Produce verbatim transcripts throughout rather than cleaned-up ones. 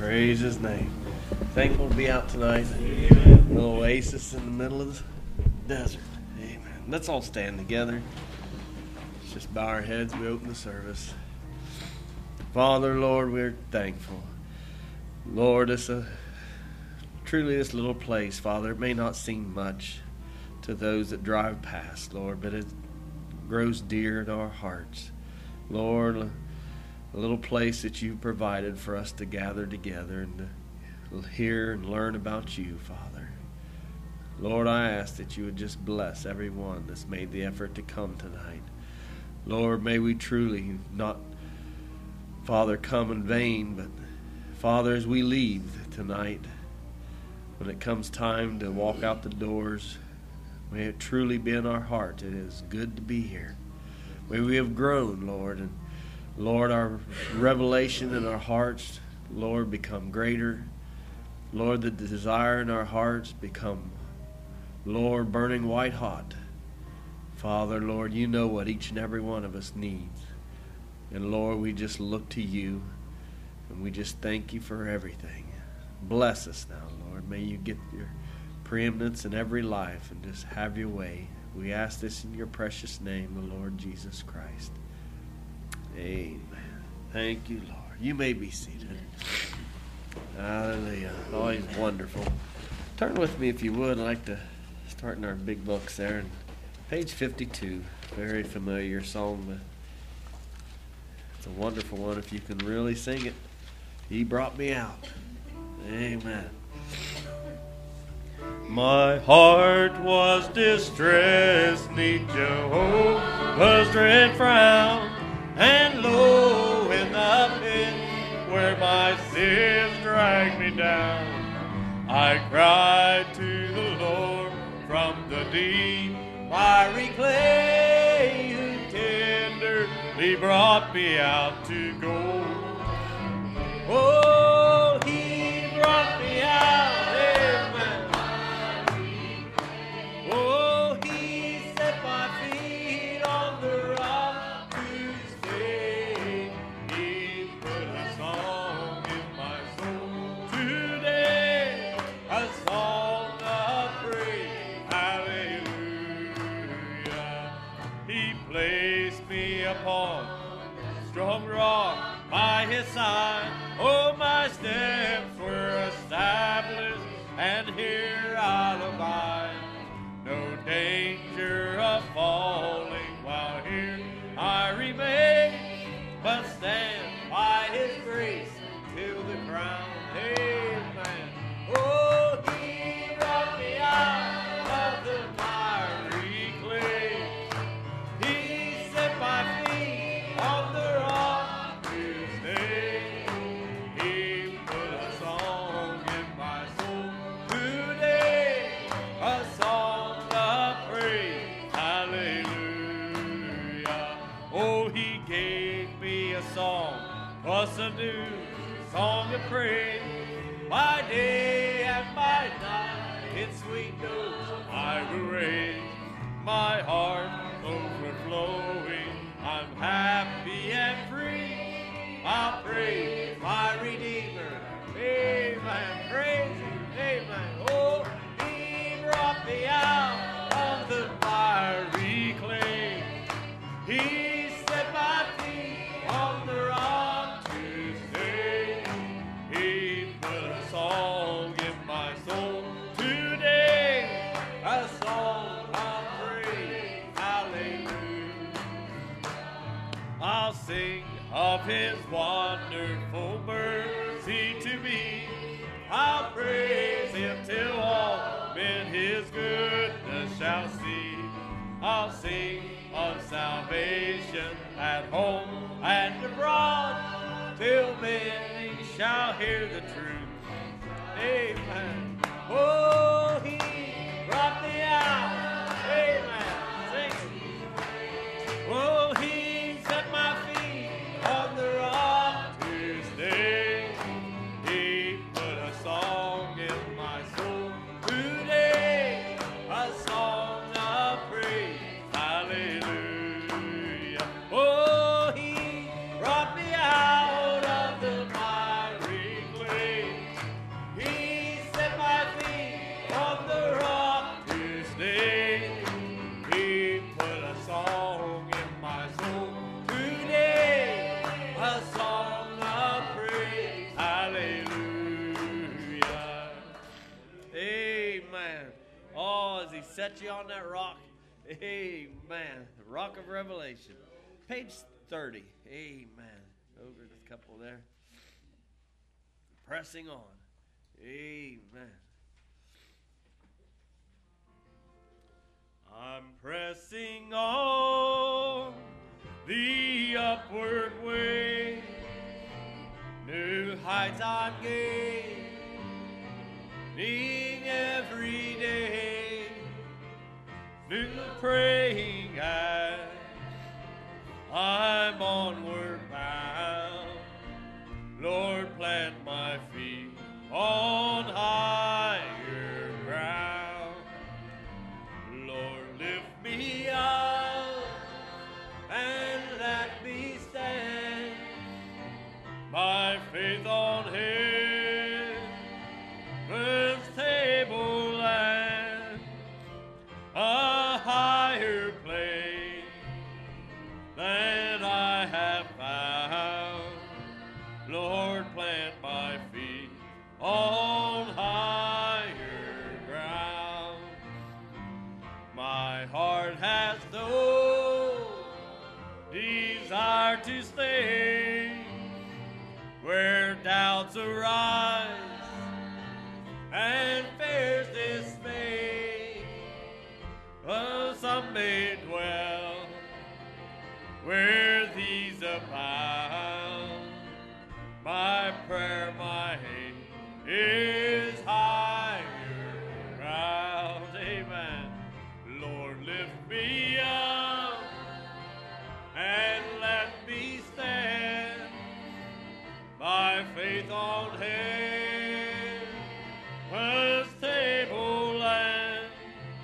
Praise His name. Thankful to be out tonight. Amen. A little oasis in the middle of the desert. Amen. Let's all stand together. Let's just bow our heads. We open the service. Father, Lord, we're thankful. Lord, it's a truly this little place, Father. It may not seem much to those that drive past, Lord, but it grows dear to our hearts. Lord, a little place that you provided for us to gather together and to hear and learn about you, Father. Lord, I ask that you would just bless everyone that's made the effort to come tonight. Lord, may we truly not, Father, come in vain, but Father, as we leave tonight, when it comes time to walk out the doors, may it truly be in our heart. It is good to be here. May we have grown, Lord, and Lord, our revelation in our hearts, Lord, become greater. Lord, the desire in our hearts become, Lord, burning white hot. Father, Lord, you know what each and every one of us needs. And Lord, we just look to you, and we just thank you for everything. Bless us now, Lord. May you get your preeminence in every life and just have your way. We ask this in your precious name, the Lord Jesus Christ. Amen. Thank you, Lord. You may be seated. Hallelujah. Always wonderful. Turn with me, if you would. I'd like to start in our big books there. And page fifty-two. Very familiar song, but it's a wonderful one if you can really sing it. He brought me out. Amen. My heart was distressed, neath Jehovah's dread frown, and lo, in the pit where my sins dragged me down, I cried to the Lord from the deep miry clay, who tenderly brought me out to go. Oh, he brought me out, amen. Oh, he set my feet on the rock to stay. He put a song in my soul today, a song of praise, hallelujah. He placed me upon a strong rock by his side. Oh, my steps were established, and here I'll abide. No danger of falling while here I remain, but stand by his grace till the crown. Amen. Oh, he brought me out of the miry clay. He set my feet on the rock to stay. He put a song in my soul today, a song of praise, hallelujah. Oh, he gave me a song, was a new song of praise. By day and by night, its sweet notes I will raise. My heart overflowing, I'm happy and free. I'll praise my Redeemer, amen. Praise him, amen. Oh, he brought me out of the miry clay. He set my feet on the rock to stay. He put a song in my soul today, a song of praise, hallelujah. I'll sing of his wonderful mercy to me. I'll praise him till all men his goodness shall see. I'll sing of salvation at home and abroad, till many shall hear the truth. Amen. Oh, he brought me out. Amen. Sing it. Oh, he set my feet on the rock to stay. He put a song in my soul today, a song of praise, hallelujah. Oh, he brought me out of the miry clay. set you on that rock. Amen. The rock of revelation. Page thirty. Amen. Over the couple there. Pressing on. Amen. I'm pressing on the upward way. New heights I'm gaining every day. New praying as I'm onward bound. Lord, plant my feet on higher ground. Lord, lift me up and let me stand. My faith on heaven's tableland, a higher place than I have found. Lord, plant my feet on higher ground. My heart has no desire to stay where doubts arise and fears dismay. Oh, some may dwell where these abound. My prayer, my aim is higher ground. Amen. Lord, lift me up and let me stand. My faith on heaven's tableland,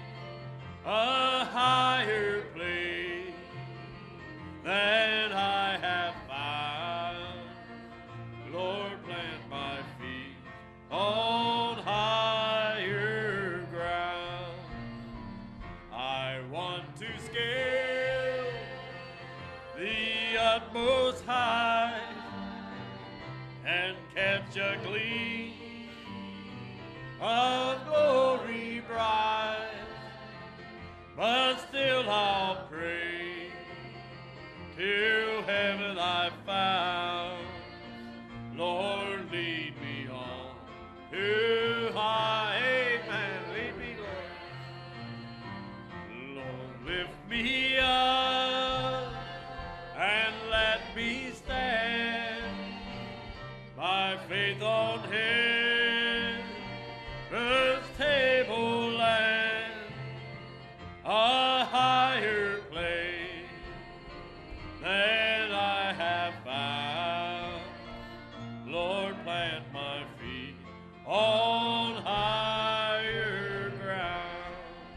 a higher place than I have found. Lord, plant my feet on higher ground. I want to scale the utmost high and catch a gleam of glory bright. But still I'll pray till heaven I found. Lord, lead me on to high. Amen. Lead me, Lord. Lord, lift me up and let me stand. My faith on heaven's tableland, a higher place than I have found. Lord, plant my feet on higher ground.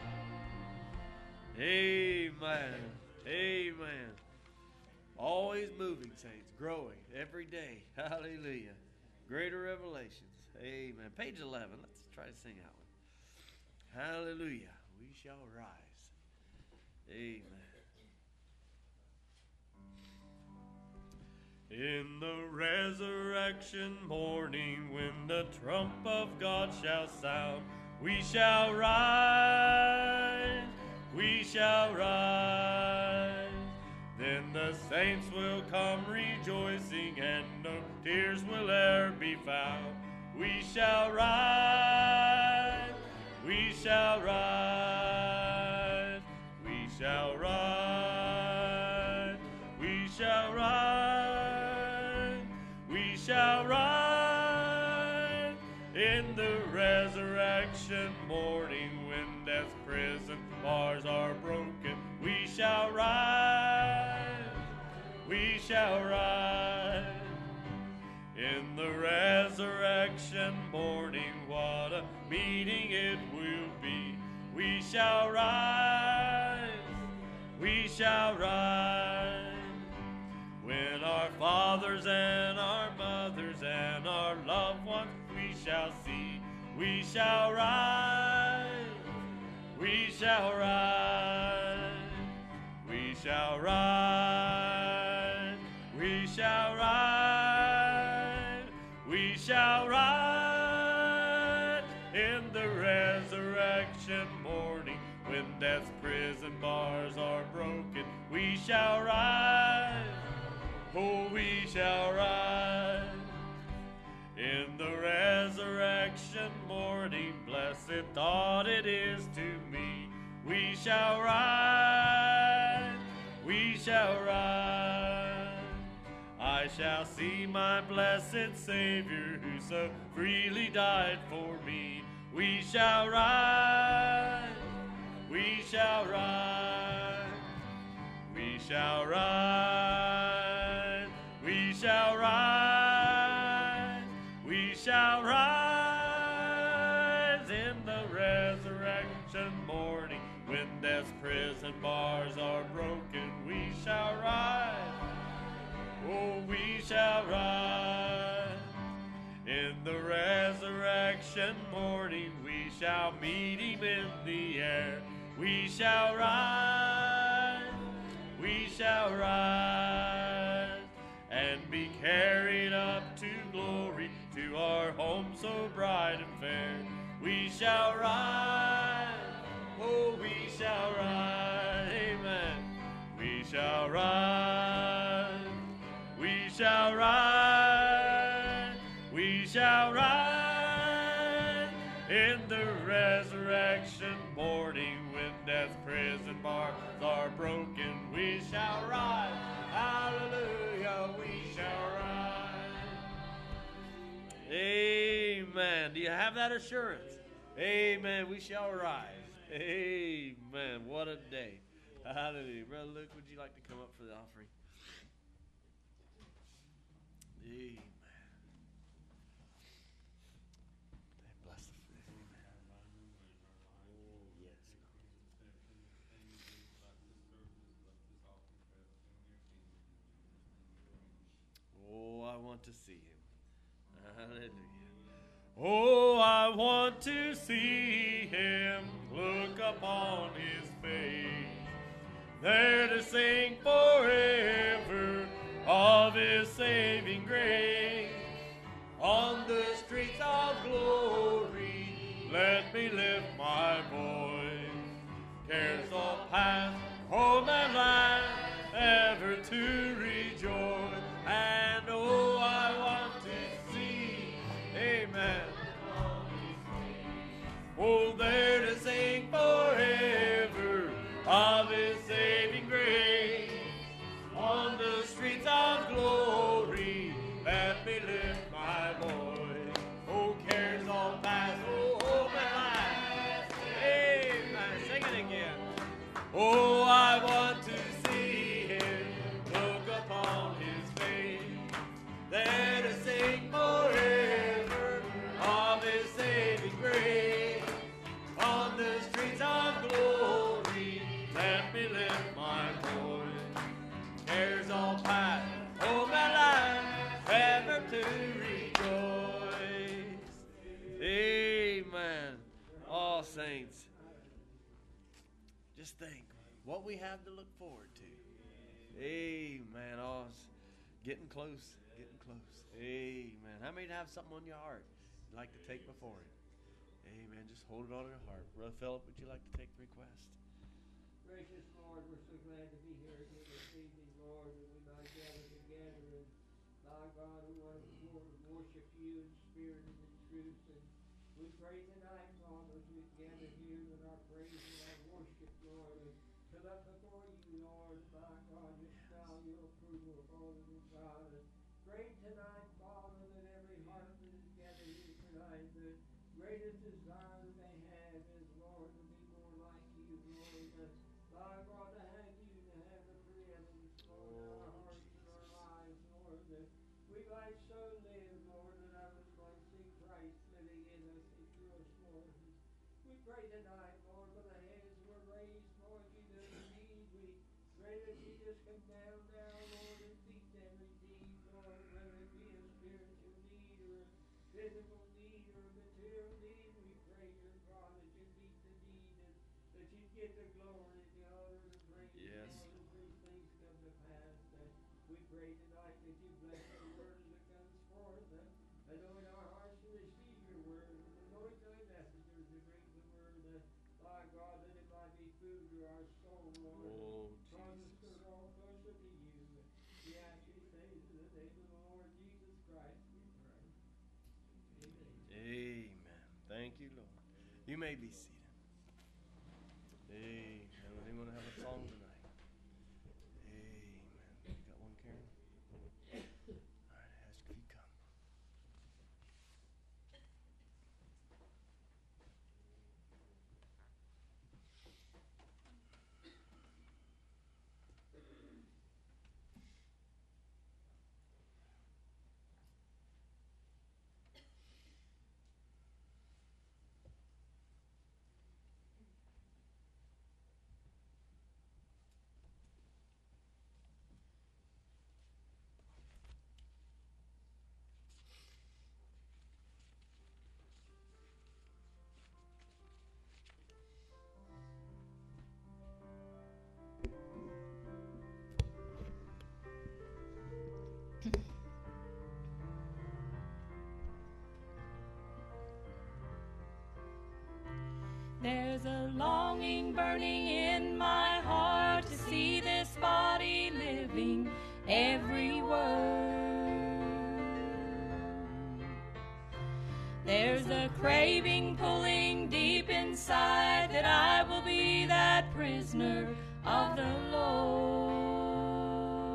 Amen. Amen. Always moving, saints, growing every day. Hallelujah. Greater revelations. Amen. Page eleven. Let's try to sing that one. Hallelujah. We shall rise. Amen. In the resurrection morning, when the trump of God shall sound, we shall rise. We shall rise. Then the saints will come rejoicing, and no tears will e'er be found. We shall rise, we shall rise, we shall rise, we shall rise, we shall rise. In the resurrection morning, when death's prison bars are broken, we shall rise, we shall rise. In the resurrection morning, what a meeting it will be. We shall rise, we shall rise. When our fathers and our mothers and our loved ones we shall see, we shall rise, we shall rise, we shall rise, we shall rise, we shall rise in the resurrection morning, when when death's prison bars are broken, we shall rise. Oh, we shall rise. In the resurrection morning, blessed thought it is to me. We shall rise, we shall rise. I shall see my blessed Savior who so freely died for me. We shall rise, we shall rise. We shall rise, we shall rise. We shall rise in the resurrection morning. When death's prison bars are broken, we shall rise. Oh, we shall rise. In the resurrection morning, we shall meet him in the air. We shall rise, we shall rise, and be carried up to glory, to our home so bright and fair. We shall rise, oh, we shall rise, amen. We shall rise, we shall rise, we shall rise in the resurrection morning. When death's prison bars are broken, we shall rise, hallelujah, we shall rise. Amen. Do you have that assurance? Amen. We shall rise. Amen. What a day. Hallelujah. Brother Luke, would you like to come up for the offering? Amen. Bless the food. Oh, yes. Oh, I want to see him. Hallelujah. Oh, I want to see him, look upon his face, there to sing forever of his saving grace. On the streets of glory, let me lift my voice. Cares all past, home and land, ever to rejoice. And oh, I want to see, amen. Oh, there to sing forever of his saving grace. On the streets of glory, let me lift my voice. Oh, cares all past, oh, home and life, amen. Sing it again. Oh, I want to see him, look upon his face, there to sing forever of his saving grace. On the streets of glory, let me lift my voice. Cares all past, oh my life, ever to rejoice. Amen. All saints, just think what we have to look forward to. Amen. Oh, it's getting close, getting close. Amen. How many have something on your heart you'd like to take before Him? Amen. Just hold it on your heart. Brother Philip, would you like to take the request? Gracious Lord, we're so glad to be here again this evening, Lord, that we might gather together. And my God, we want to worship you in spirit and in truth. And we pray tonight, Father, as we gather here with our praise and our worship, Lord, and to up before you, Lord, my God, just now your approval, Father, and God. And pray tonight, Father, that every heart that is gathered here tonight, the greatest desire that they have is, Lord, to be more like you, Lord. That, my God, to have you, to have the preeminence, Lord, in our hearts and our lives, Lord. That we might so live, Lord, that others might see Christ living in us and through us, Lord. We pray tonight, Lord, when the hands were raised, Lord, you know the need. We pray that you just come down now, Lord, and meet every need, Lord, whether it be a spiritual need or a physical need or a material need. We pray, your God, that you meet the need and that you give the glory, the honor, the praise, Yes. Lord, as these things come to pass. That we pray tonight that you bless the word as it comes forth. And anoint our hearts to receive your word. And anoint thy messengers to bring the word. Uh, by God, that it might be you, Lord. You may be seated. Amen. Anyone have a song tonight? Amen. You got one, Karen? All right, ask if you come. There's a longing burning in my heart to see this body living every word. There's a craving pulling deep inside that I will be that prisoner of the Lord.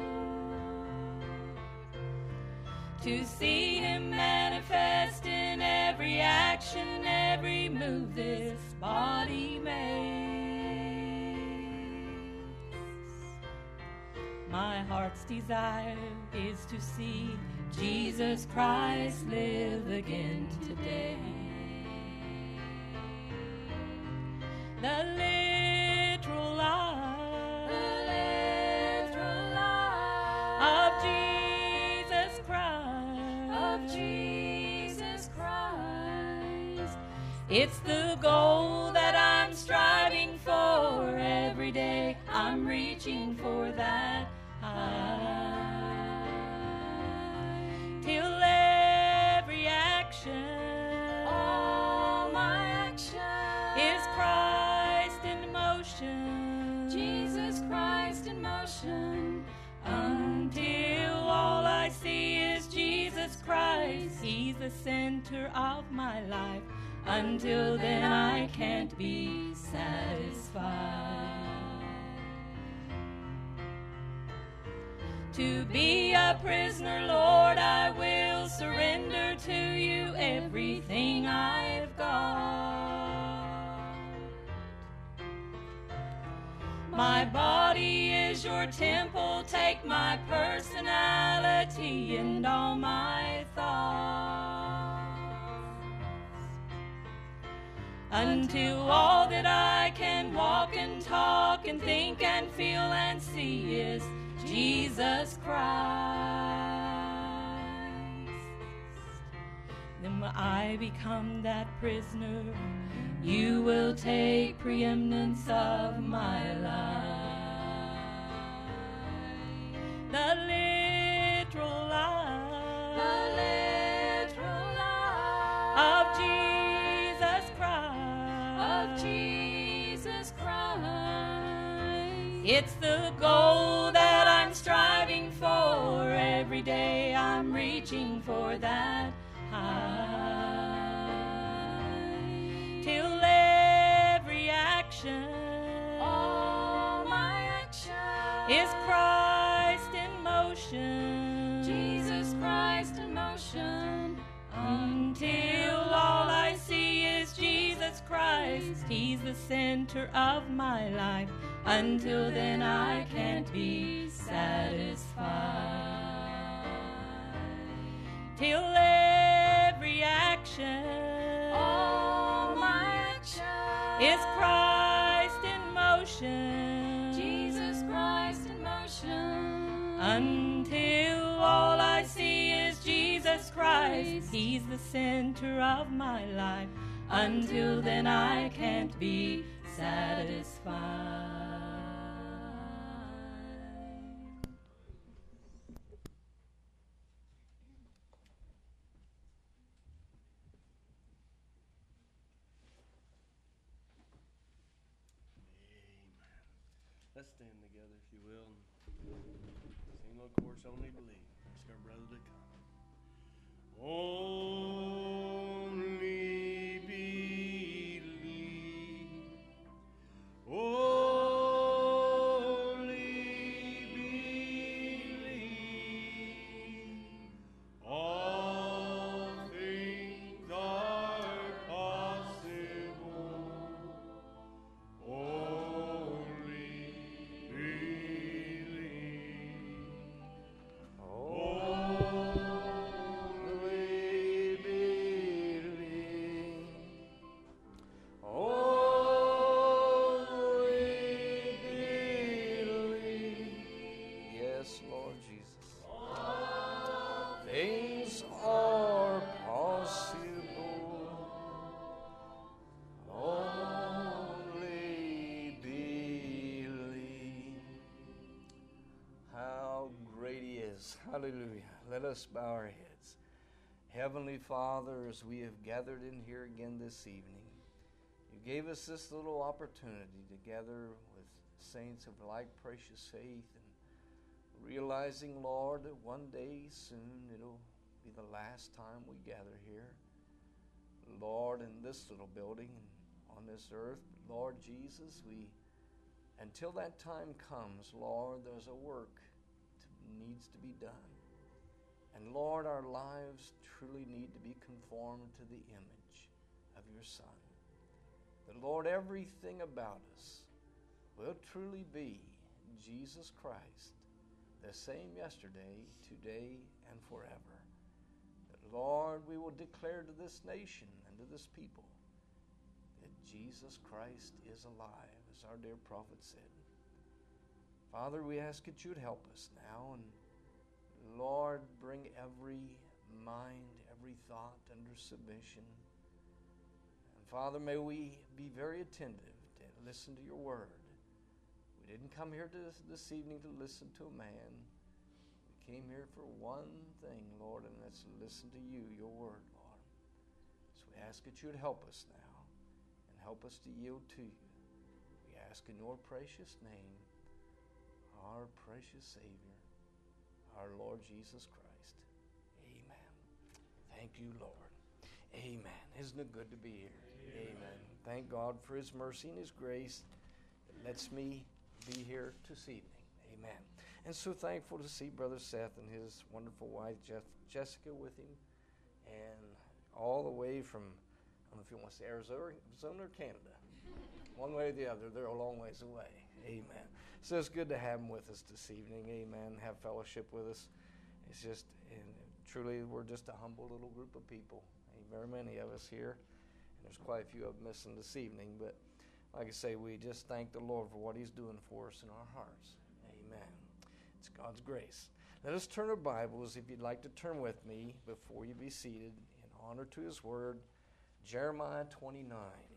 To see Him manifest in every action, every move this body makes. My heart's desire is to see Jesus Christ live again today. The literal life, the literal life of Jesus Christ, of Jesus Christ. It's the goal that I'm striving for every day. I'm reaching for that high. Till every action, all my action is Christ in motion, Jesus Christ in motion. Until all I see is Jesus Christ, He's the center of my life. Until then I can't be satisfied. To be a prisoner, Lord, I will surrender to you everything I've got. My body is your temple, take my personality and all my thoughts. Until all that I can walk and talk and think and feel and see is Jesus Christ. Then when I become that prisoner, you will take preeminence of my life. The literal life, the literal life of Jesus Christ, of Jesus Christ. It's the goal that I'm striving for every day. I'm reaching for that high. Till every action, all my action is Christ in motion, Jesus Christ in motion. Until all I see is Jesus Christ, He's the center of my life. Until then I can't be satisfied. Till every action, all my action is Christ in motion, Jesus Christ in motion. Until all I see is Jesus Christ, He's the center of my life. Until then I can't be satisfied. Let's stand together, if you will, and sing a little chorus, Only Believe. Ask our brother to come. Only believe. Let us bow our heads. Heavenly Father, as we have gathered in here again this evening, you gave us this little opportunity to gather with saints of like precious faith, and realizing, Lord, that one day soon it'll be the last time we gather here, Lord, in this little building and on this earth. Lord Jesus, we, until that time comes, Lord, there's a work that needs to be done. And Lord, our lives truly need to be conformed to the image of your Son. That, Lord, everything about us will truly be Jesus Christ, the same yesterday, today, and forever. That, Lord, we will declare to this nation and to this people that Jesus Christ is alive, as our dear prophet said. Father, we ask that you would help us now, and Lord, bring every mind, every thought under submission. And Father, may we be very attentive to listen to your word. We didn't come here to, this evening to listen to a man. We came here for one thing, Lord, and that's to listen to you, your word, Lord. So we ask that you would help us now and help us to yield to you. We ask in your precious name, our precious Savior, our Lord Jesus Christ. Amen. Thank you, Lord. Amen. Isn't it good to be here? Amen. Amen. Thank God for his mercy and his grace that lets me be here this evening. Amen. And so thankful to see Brother Seth and his wonderful wife, Jeff, Jessica, with him. And all the way from, I don't know if you want to say Arizona, Arizona or Canada. One way or the other, they're a long ways away. Amen. So it's good to have them with us this evening. Amen. Have fellowship with us. It's just, and truly, we're just a humble little group of people. Ain't very many of us here. And there's quite a few of them missing this evening. But like I say, we just thank the Lord for what he's doing for us in our hearts. Amen. It's God's grace. Let us turn our Bibles, if you'd like to turn with me, before you be seated, in honor to his word, Jeremiah twenty-nine.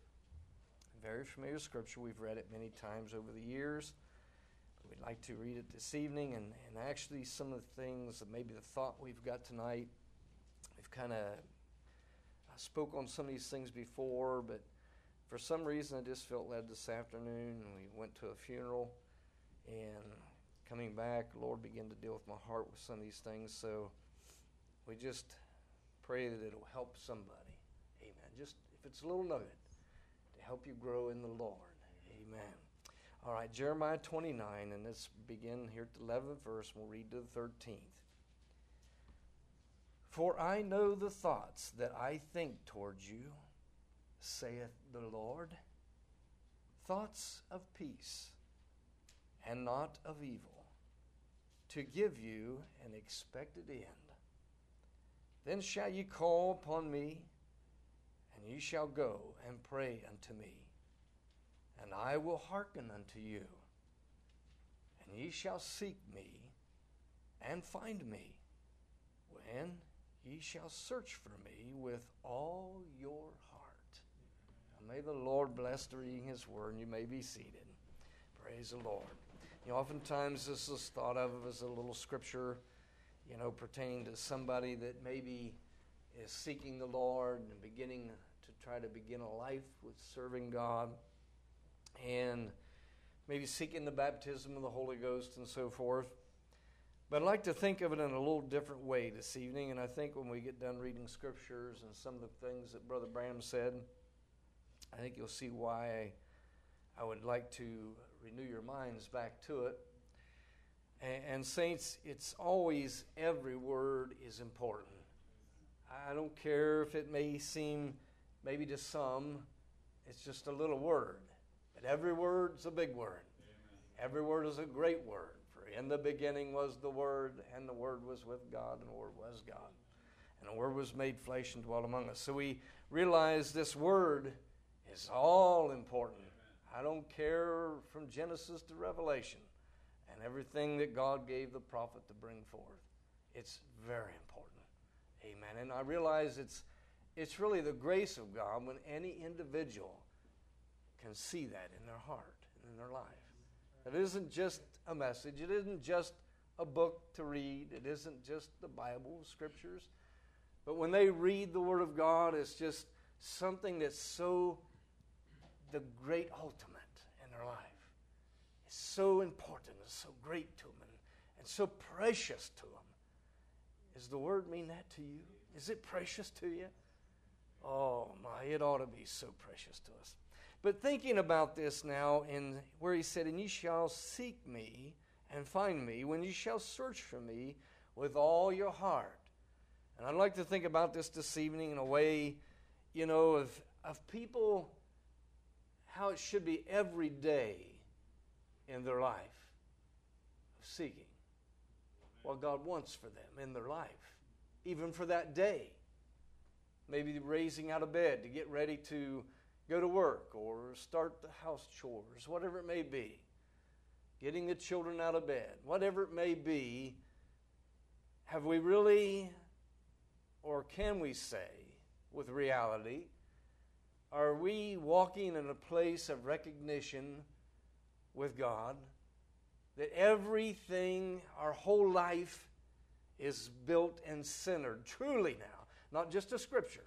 Very familiar scripture. We've read it many times over the years. We'd like to read it this evening, and, and actually some of the things, that maybe the thought we've got tonight, we've kind of spoke on some of these things before, but for some reason I just felt led this afternoon, and we went to a funeral, and coming back, the Lord began to deal with my heart with some of these things, so we just pray that it'll help somebody. Amen. Just if it's a little nugget to help you grow in the Lord. Amen. All right, Jeremiah twenty-nine, and let's begin here at the eleventh verse, and we'll read to the thirteenth. For I know the thoughts that I think towards you, saith the Lord, thoughts of peace and not of evil, to give you an expected end. Then shall ye call upon me, and ye shall go and pray unto me, and I will hearken unto you. And ye shall seek me, and find me, when ye shall search for me with all your heart. Now may the Lord bless the reading his word, and you may be seated. Praise the Lord. You know, oftentimes this is thought of as a little scripture, you know, pertaining to somebody that maybe is seeking the Lord and beginning to try to begin a life with serving God and maybe seeking the baptism of the Holy Ghost and so forth. But I'd like to think of it in a little different way this evening, and I think when we get done reading scriptures and some of the things that Brother Branham said, I think you'll see why I, I would like to renew your minds back to it. And, and saints, it's always, every word is important. I don't care if it may seem, maybe to some, it's just a little word. But every word's a big word. Amen. Every word is a great word. For in the beginning was the Word, and the Word was with God, and the Word was God. And the Word was made flesh and dwelt among us. So we realize this word is all important. Amen. I don't care from Genesis to Revelation and everything that God gave the prophet to bring forth. It's very important. Amen. And I realize it's it's really the grace of God when any individual can see that in their heart and in their life. It isn't just a message. It isn't just a book to read. It isn't just the Bible, scriptures. But when they read the Word of God, it's just something that's so the great ultimate in their life. It's so important. It's so great to them and, and so precious to them. Does the Word mean that to you? Is it precious to you? Oh my, it ought to be so precious to us. But thinking about this now, in where he said, and ye shall seek me and find me when you shall search for me with all your heart. And I'd like to think about this this evening in a way, you know, of, of people, how it should be every day in their life, of seeking what God wants for them in their life, even for that day. Maybe raising out of bed to get ready to go to work or start the house chores, whatever it may be. Getting the children out of bed, whatever it may be. Have we really, or can we say with reality, are we walking in a place of recognition with God that everything, our whole life is built and centered, truly now, not just a scripture,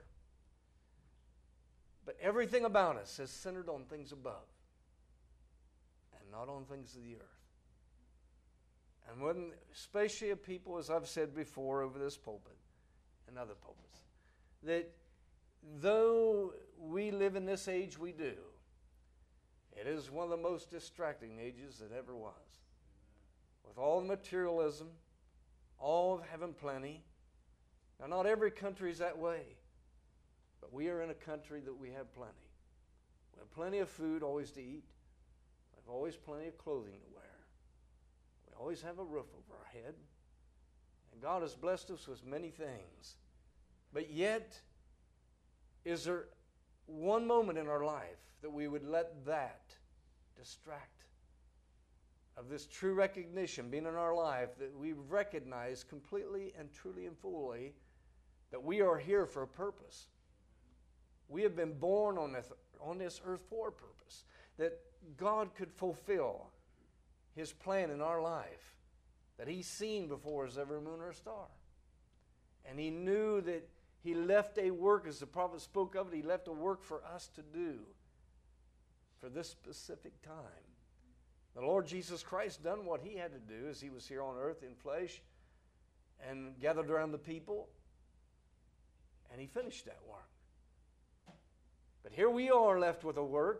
but everything about us is centered on things above and not on things of the earth. And when, especially of people, as I've said before over this pulpit and other pulpits, that though we live in this age we do, it is one of the most distracting ages that ever was. With all the materialism, all of having plenty. Now, not every country is that way, but we are in a country that we have plenty. We have plenty of food always to eat. We have always plenty of clothing to wear. We always have a roof over our head. And God has blessed us with many things. But yet, is there one moment in our life that we would let that distract of this true recognition being in our life, that we recognize completely and truly and fully that we are here for a purpose. We have been born on this, on this earth for a purpose, that God could fulfill His plan in our life that He's seen before as every moon or star. And He knew that He left a work, as the prophet spoke of it, He left a work for us to do for this specific time. The Lord Jesus Christ done what He had to do as He was here on earth in flesh and gathered around the people, and He finished that work. But here we are left with a work,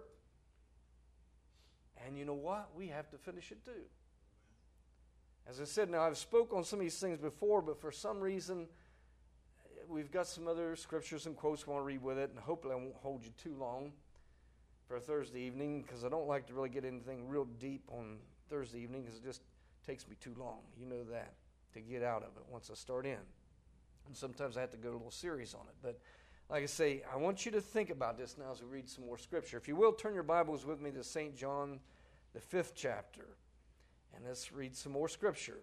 and you know what? We have to finish it too. As I said, now I've spoke on some of these things before, but for some reason we've got some other scriptures and quotes we want to read with it, and hopefully I won't hold you too long for a Thursday evening, because I don't like to really get anything real deep on Thursday evening, because it just takes me too long. You know that, to get out of it once I start in. And sometimes I have to go a little serious on it. But like I say, I want you to think about this now as we read some more scripture. If you will, turn your Bibles with me to Saint John, the fifth chapter, and let's read some more scripture.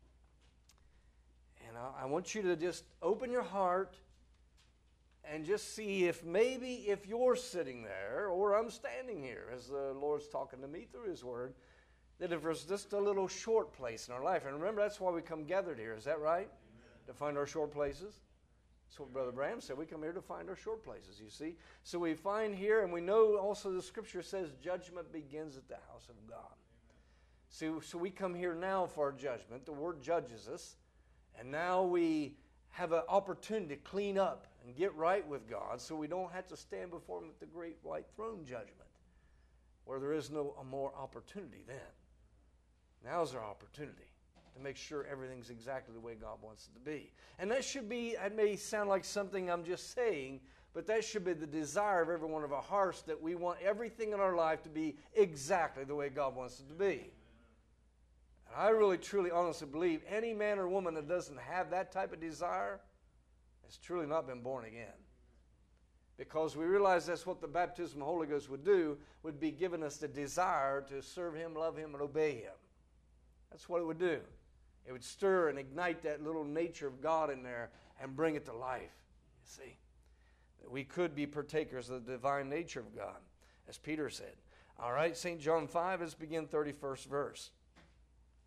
And I, I want you to just open your heart and just see if maybe if you're sitting there or I'm standing here as the Lord's talking to me through His Word, that if there's just a little short place in our life. And remember, that's why we come gathered here. Is that right? Amen. To find our short places. That's what Brother Bram said. We come here to find our short places, you see. So we find here, and we know also the Scripture says judgment begins at the house of God. So, so we come here now for our judgment. The Word judges us. And now we have an opportunity to clean up and get right with God, so we don't have to stand before Him at the great white throne judgment, where there is no more opportunity then. Now's our opportunity to make sure everything's exactly the way God wants it to be. And that should be, it may sound like something I'm just saying, but that should be the desire of every one of our hearts, that we want everything in our life to be exactly the way God wants it to be. And I really, truly, honestly believe any man or woman that doesn't have that type of desire has truly not been born again. Because we realize that's what the baptism of the Holy Ghost would do, would be giving us the desire to serve Him, love Him, and obey Him. That's what it would do. It would stir and ignite that little nature of God in there and bring it to life, you see. That we could be partakers of the divine nature of God, as Peter said. All right, Saint John five, let's begin thirty-first verse.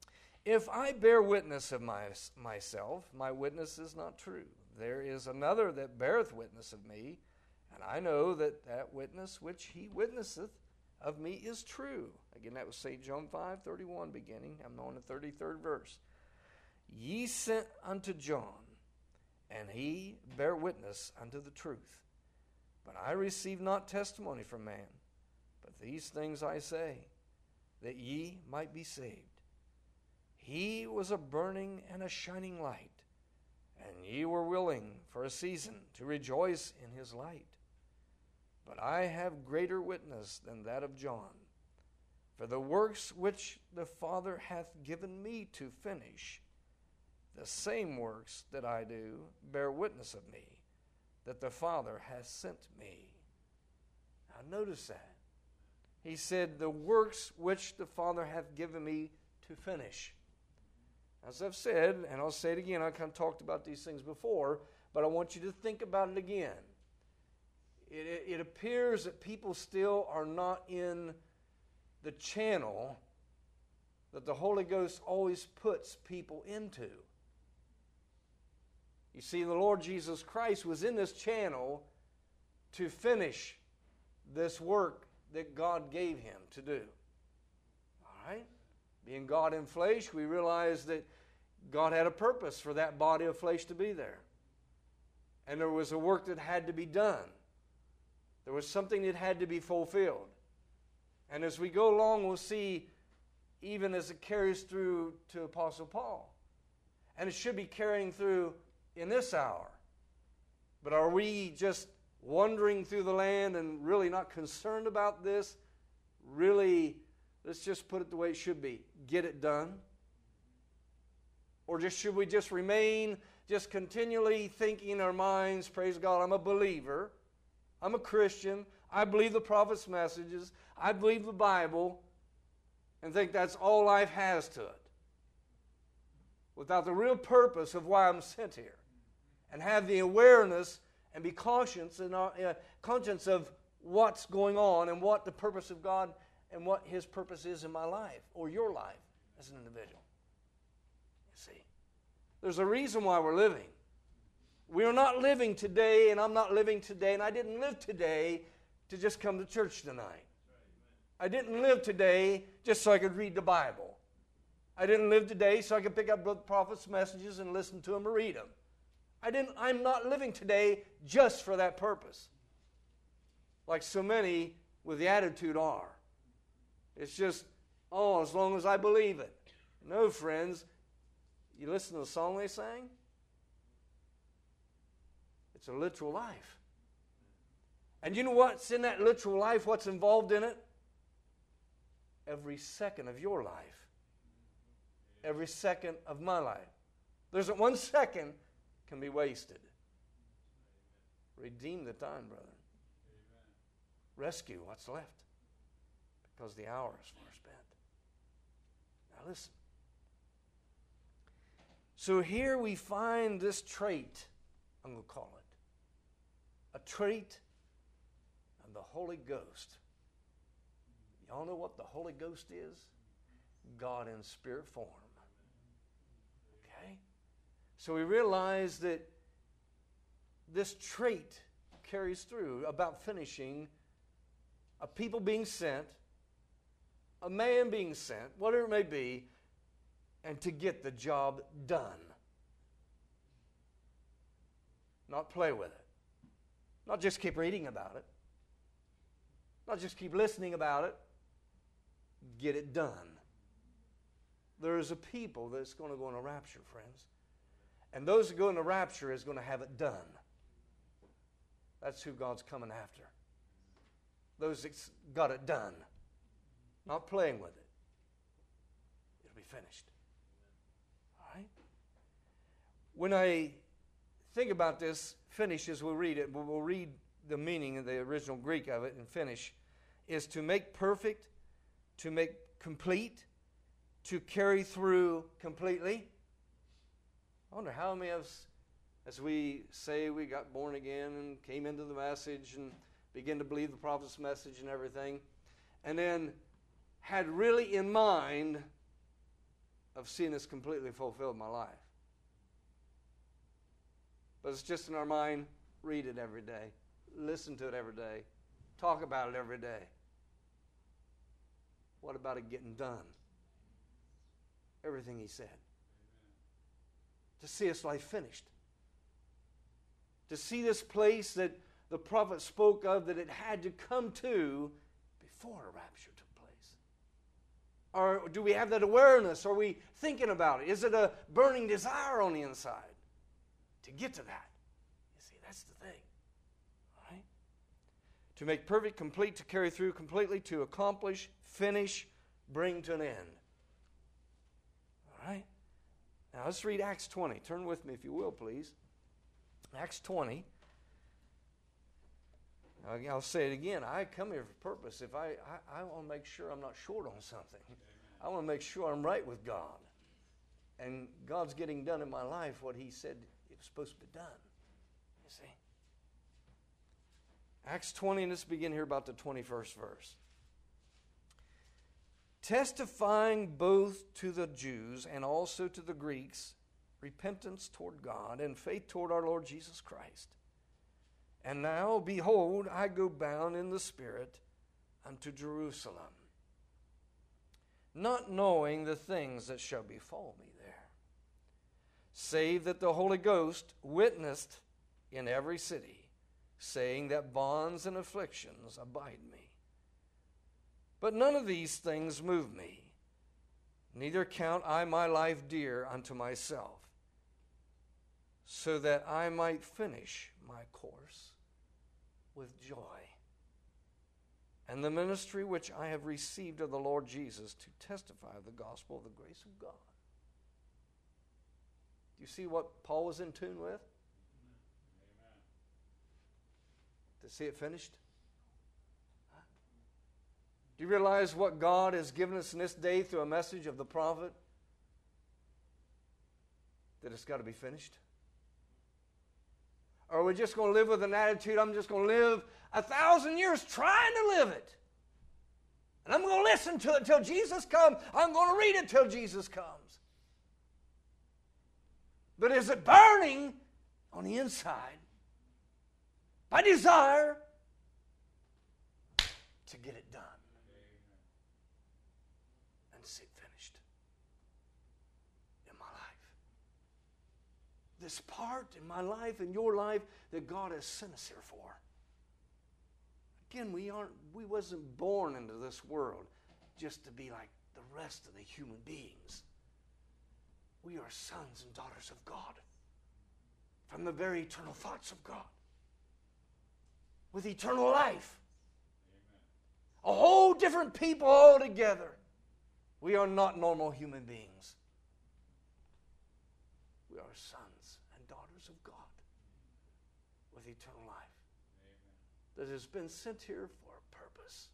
If I bear witness of my, myself, my witness is not true. There is another that beareth witness of me, and I know that that witness which he witnesseth of me is true. Again, that was Saint John five thirty-one beginning. I'm on the thirty-third verse. Ye sent unto John, and he bare witness unto the truth. But I receive not testimony from man. But these things I say, that ye might be saved. He was a burning and a shining light, and ye were willing for a season to rejoice in his light. But I have greater witness than that of John. For the works which the Father hath given me to finish, the same works that I do bear witness of me, that the Father hath sent me. Now notice that. He said, the works which the Father hath given me to finish. As I've said, and I'll say it again, I kind of talked about these things before, but I want you to think about it again. It, it, it appears that people still are not in the channel that the Holy Ghost always puts people into. You see, the Lord Jesus Christ was in this channel to finish this work that God gave him to do. All right? Being God in flesh, we realize that God had a purpose for that body of flesh to be there. And there was a work that had to be done. There was something that had to be fulfilled. And as we go along, we'll see, even as it carries through to Apostle Paul. And it should be carrying through in this hour. But are we just wandering through the land and really not concerned about this? Really, let's just put it the way it should be. Get it done? Or just should we just remain just continually thinking in our minds, praise God, I'm a believer, I'm a Christian, I believe the prophet's messages, I believe the Bible, and think that's all life has to it, without the real purpose of why I'm sent here, and have the awareness and be conscious and uh, conscious of what's going on and what the purpose of God and what His purpose is in my life or your life as an individual. You see, there's a reason why we're living. We are not living today, and I'm not living today, and I didn't live today to just come to church tonight. I didn't live today just so I could read the Bible. I didn't live today so I could pick up the prophet's messages and listen to them or read them. I didn't, I'm not living today just for that purpose, like so many with the attitude are. It's just, oh, as long as I believe it. No, friends, you listen to the song they sang? It's a literal life. And you know what's in that literal life? What's involved in it? Every second of your life. Every second of my life. There isn't one second can be wasted. Redeem the time, brethren. Rescue what's left. Because the hour is far spent. Now listen. So here we find this trait, I'm going to call it, a trait of the Holy Ghost. Y'all know what the Holy Ghost is? God in spirit form. Okay? So we realize that this trait carries through about finishing, a people being sent, a man being sent, whatever it may be, and to get the job done. Not play with it. Not just keep reading about it. Not just keep listening about it. Get it done. There is a people that's going to go in a rapture, friends. And those that go in a rapture is going to have it done. That's who God's coming after. Those that got it done. Not playing with it. It'll be finished. All right? When I think about this, finish as we'll read it, we'll read the meaning of the original Greek of it and finish, is to make perfect, to make complete, to carry through completely. I wonder how many of us, as we say we got born again and came into the message and began to believe the prophet's message and everything, and then had really in mind of seeing this completely fulfilled in my life. But it's just in our mind. Read it every day. Listen to it every day. Talk about it every day. What about it getting done? Everything he said. Amen. To see his life finished. To see this place that the prophet spoke of, that it had to come to before a rapture took place. Or do we have that awareness? Are we thinking about it? Is it a burning desire on the inside to get to that? You see, that's the thing. All right? To make perfect, complete, to carry through completely, to accomplish, finish, bring to an end. All right? Now let's read Acts twenty. Turn with me if you will, please. Acts twenty. I'll say it again. I come here for purpose. If I, I, I want to make sure I'm not short on something. I want to make sure I'm right with God. And God's getting done in my life what he said it was supposed to be done. You see? Acts twenty, and let's begin here about the twenty-first verse. Testifying both to the Jews and also to the Greeks, repentance toward God and faith toward our Lord Jesus Christ. And now, behold, I go bound in the Spirit unto Jerusalem, not knowing the things that shall befall me there, save that the Holy Ghost witnessed in every city, saying that bonds and afflictions abide me. But none of these things move me, neither count I my life dear unto myself, so that I might finish my course with joy, and the ministry which I have received of the Lord Jesus to testify of the gospel of the grace of God. Do you see what Paul was in tune with? Amen. To see it finished? Huh? Do you realize what God has given us in this day through a message of the prophet? That it's got to be finished? Or are we just going to live with an attitude, I'm just going to live a thousand years trying to live it. And I'm going to listen to it until Jesus comes. I'm going to read it until Jesus comes. But is it burning on the inside by desire to get it done and see it finished in my life? This part in my life and your life that God has sent us here for. Again, we aren't we wasn't born into this world just to be like the rest of the human beings. We are sons and daughters of God from the very eternal thoughts of God with eternal life. Amen. A whole different people altogether. We are not normal human beings. We are sons and daughters of God with eternal life. Amen. That has been sent here for a purpose.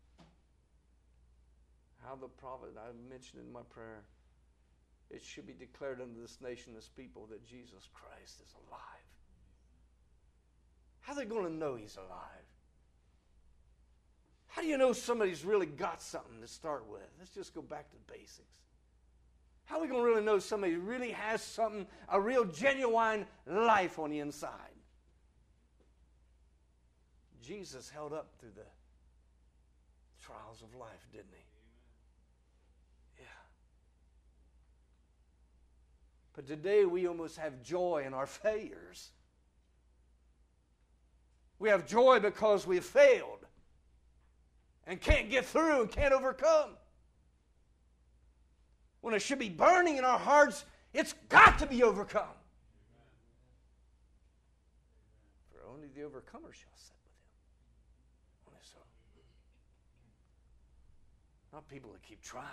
How the prophet, I mentioned in my prayer, it should be declared unto this nation, this people, that Jesus Christ is alive. How are they going to know he's alive? How do you know somebody's really got something to start with? Let's just go back to the basics. How are we going to really know somebody really has something, a real genuine life on the inside? Jesus held up through the trials of life, didn't he? Yeah. But today we almost have joy in our failures. We have joy because we've failed and can't get through and can't overcome. When it should be burning in our hearts, it's got to be overcome. For only the overcomer shall sit with him on his throne. Not people that keep trying.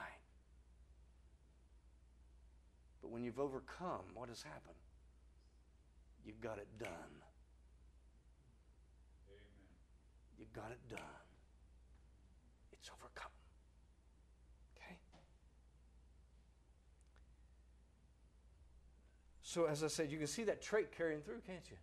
But when you've overcome, what has happened? You've got it done. Amen. You've got it done. It's overcome. Okay? So as I said, you can see that trait carrying through, can't you?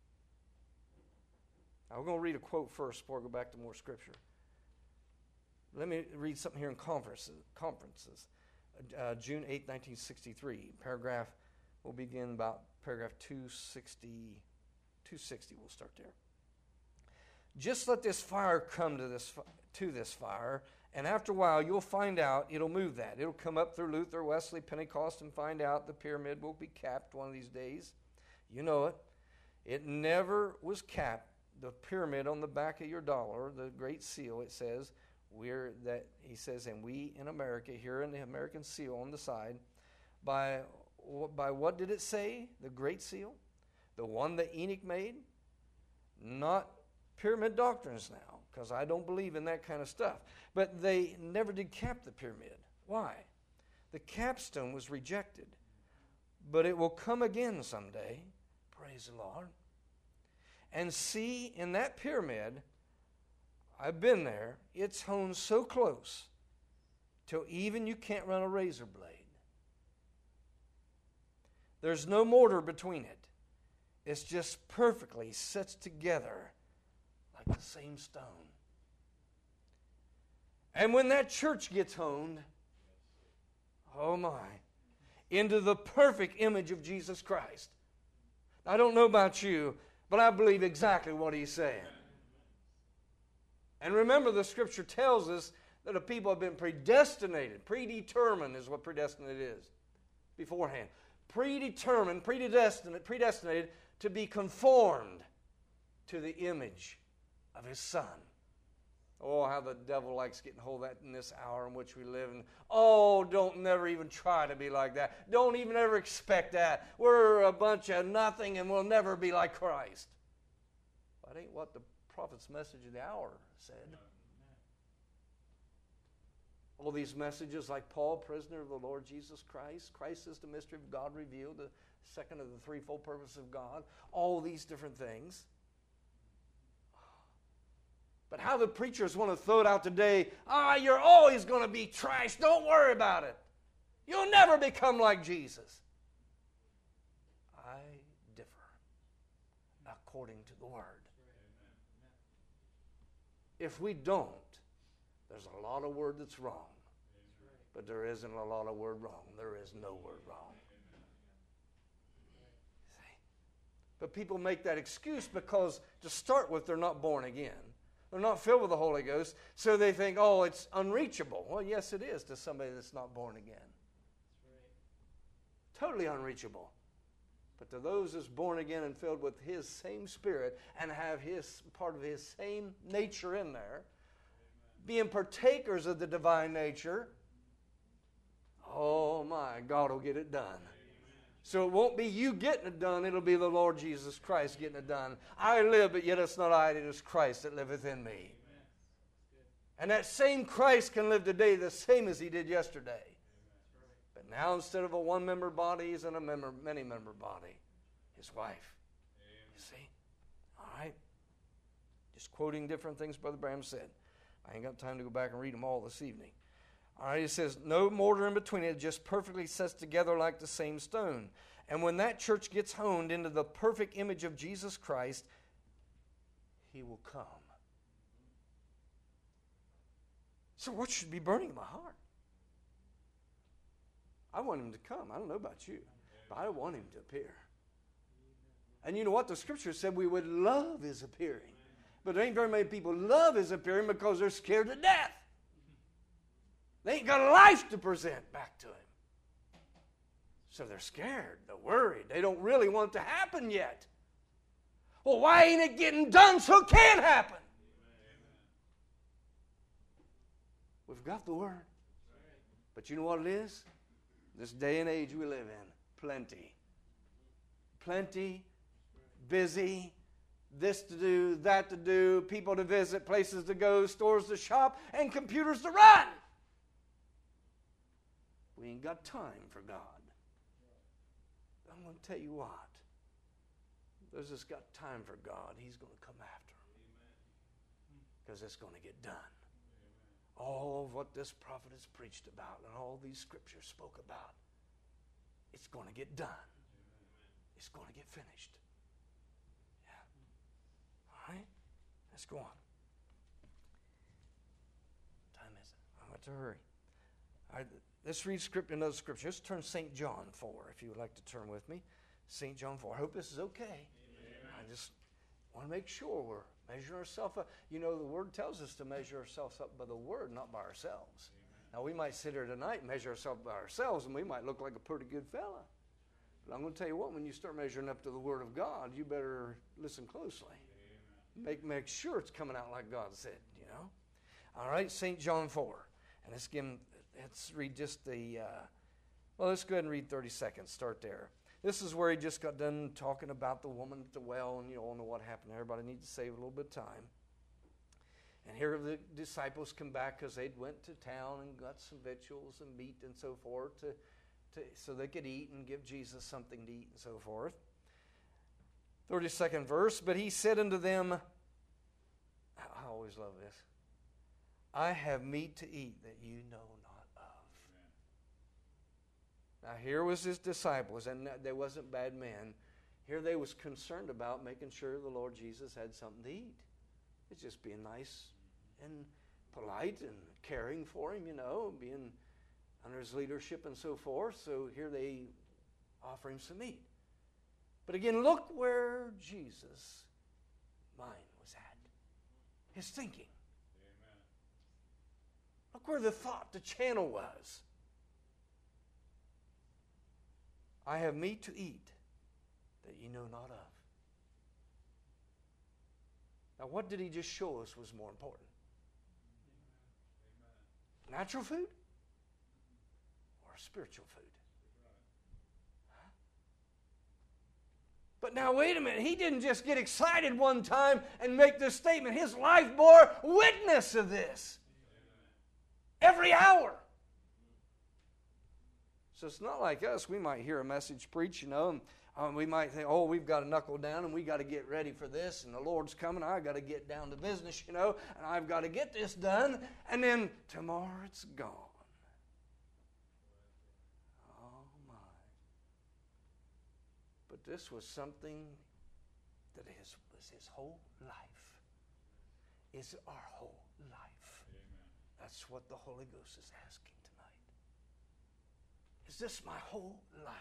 Now we're going to read a quote first before I go back to more scripture. Let me read something here in conferences. conferences. uh, June eighth, nineteen sixty-three. Paragraph, we'll begin about paragraph two sixty, two sixty, we'll start there. Just let this fire come to this to this fire, and after a while you'll find out it'll move that. It'll come up through Luther, Wesley, Pentecost, and find out the pyramid will be capped one of these days. You know it. It never was capped. The pyramid on the back of your dollar, the Great Seal, it says, we're that he says, and we in America, here in the American seal on the side, by by what did it say? The Great Seal? The one that Enoch made? Not pyramid doctrines now, because I don't believe in that kind of stuff. But they never did cap the pyramid. Why? The capstone was rejected. But it will come again someday. Praise the Lord. And see, in that pyramid, I've been there, it's honed so close till even you can't run a razor blade. There's no mortar between it. It's just perfectly sets together like the same stone. And when that church gets honed, oh my, into the perfect image of Jesus Christ. I don't know about you, but I believe exactly what he's saying. And remember, the scripture tells us that a people have been predestinated. Predetermined is what predestinated is. Beforehand. Predetermined, predestinated, predestinated to be conformed to the image of his Son. Oh, how the devil likes getting hold of that in this hour in which we live. And oh, don't never even try to be like that. Don't even ever expect that. We're a bunch of nothing and we'll never be like Christ. That ain't what the prophet's message of the hour said. All these messages like Paul, prisoner of the Lord Jesus Christ. Christ is the mystery of God revealed, the second of the threefold purpose of God. All these different things. But how the preachers want to throw it out today, ah, you're always going to be trash. Don't worry about it. You'll never become like Jesus. I differ according to the Word. If we don't, there's a lot of word that's wrong. But there isn't a lot of word wrong. There is no word wrong. See? But people make that excuse because, to start with, they're not born again. They're not filled with the Holy Ghost, so they think, oh, it's unreachable. Well, yes, it is to somebody that's not born again. Totally unreachable. But to those that's born again and filled with His same Spirit and have His part of His same nature in there, being partakers of the divine nature, oh my, God will get it done. So it won't be you getting it done, it'll be the Lord Jesus Christ getting it done. I live, but yet it's not I, it is Christ that liveth in me. And that same Christ can live today the same as He did yesterday. But now instead of a one-member body, He's in a member, many-member body. His wife. You see? All right? Just quoting different things Brother Branham said. I ain't got time to go back and read them all this evening. All right, it says, no mortar in between it, just perfectly sets together like the same stone. And when that church gets honed into the perfect image of Jesus Christ, He will come. So what should be burning in my heart? I want Him to come. I don't know about you, but I want Him to appear. And you know what? The Scripture said we would love His appearing. But there ain't very many people love His appearing because they're scared to death. They ain't got a life to present back to Him. So they're scared. They're worried. They don't really want it to happen yet. Well, why ain't it getting done so it can happen? We've got the Word. But you know what it is? This day and age we live in, plenty. Plenty, busy, this to do, that to do, people to visit, places to go, stores to shop, and computers to run. We ain't got time for God. I'm going to tell you what. Those that's got time for God, He's going to come after them. Because it's going to get done. All of what this prophet has preached about and all these scriptures spoke about, it's going to get done. It's going to get finished. Yeah. All right? Let's go on. What time is it? I want to hurry. All right. let's read script, another scripture. Let's turn Saint John four, if you would like to turn with me. Saint John four. I hope this is okay. Amen. I just want to make sure we're measuring ourselves up. You know, the Word tells us to measure ourselves up by the Word, not by ourselves. Amen. Now, we might sit here tonight and measure ourselves by ourselves, and we might look like a pretty good fella. But I'm going to tell you what, when you start measuring up to the Word of God, you better listen closely. Amen. Make, make sure it's coming out like God said, you know. All right, Saint John four. And let's, give him, let's read just the, uh, well, let's go ahead and read thirty seconds. Start there. This is where he just got done talking about the woman at the well, and you all know what happened. Everybody needs to save a little bit of time. And here the disciples come back because they went to town and got some victuals and meat and so forth to, to, so they could eat and give Jesus something to eat and so forth. thirty-second verse, but he said unto them, I always love this, I have meat to eat that you know not of. Amen. Now here was his disciples, and they wasn't bad men. Here they was concerned about making sure the Lord Jesus had something to eat. It's just being nice and polite and caring for him, you know, being under his leadership and so forth. So here they offer him some meat. But again, look where Jesus' mind was at. His thinking. Amen. Look where the thought, the channel was. I have meat to eat that ye know not of. Now, what did he just show us was more important? Amen. Natural food or spiritual food? Huh? But now, wait a minute. He didn't just get excited one time and make this statement. His life bore witness of this. Amen. Every hour. So it's not like us. We might hear a message preached, you know, and um, we might think, oh, we've got to knuckle down and we got to get ready for this, and the Lord's coming. I've got to get down to business, you know, and I've got to get this done, and then tomorrow it's gone. Oh, my. But this was something that his, was his whole life. Is our whole life. Amen. That's what the Holy Ghost is asking tonight. Is this my whole life?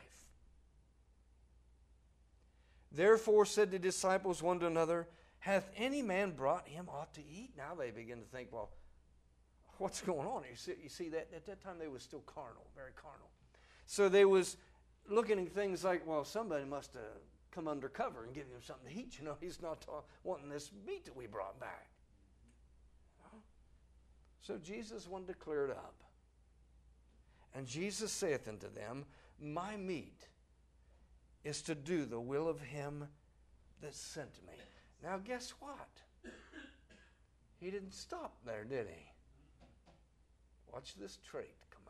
Therefore said the disciples one to another, hath any man brought him aught to eat? Now they begin to think, well, what's going on? You see, you see that at that time they was still carnal, very carnal. So they was looking at things like, well, somebody must have come undercover and given him something to eat. You know, he's not uh, wanting this meat that we brought back. You know? So Jesus wanted to clear it up. And Jesus saith unto them, my meat is to do the will of him that sent me. Now guess what? He didn't stop there, did he? Watch this trait come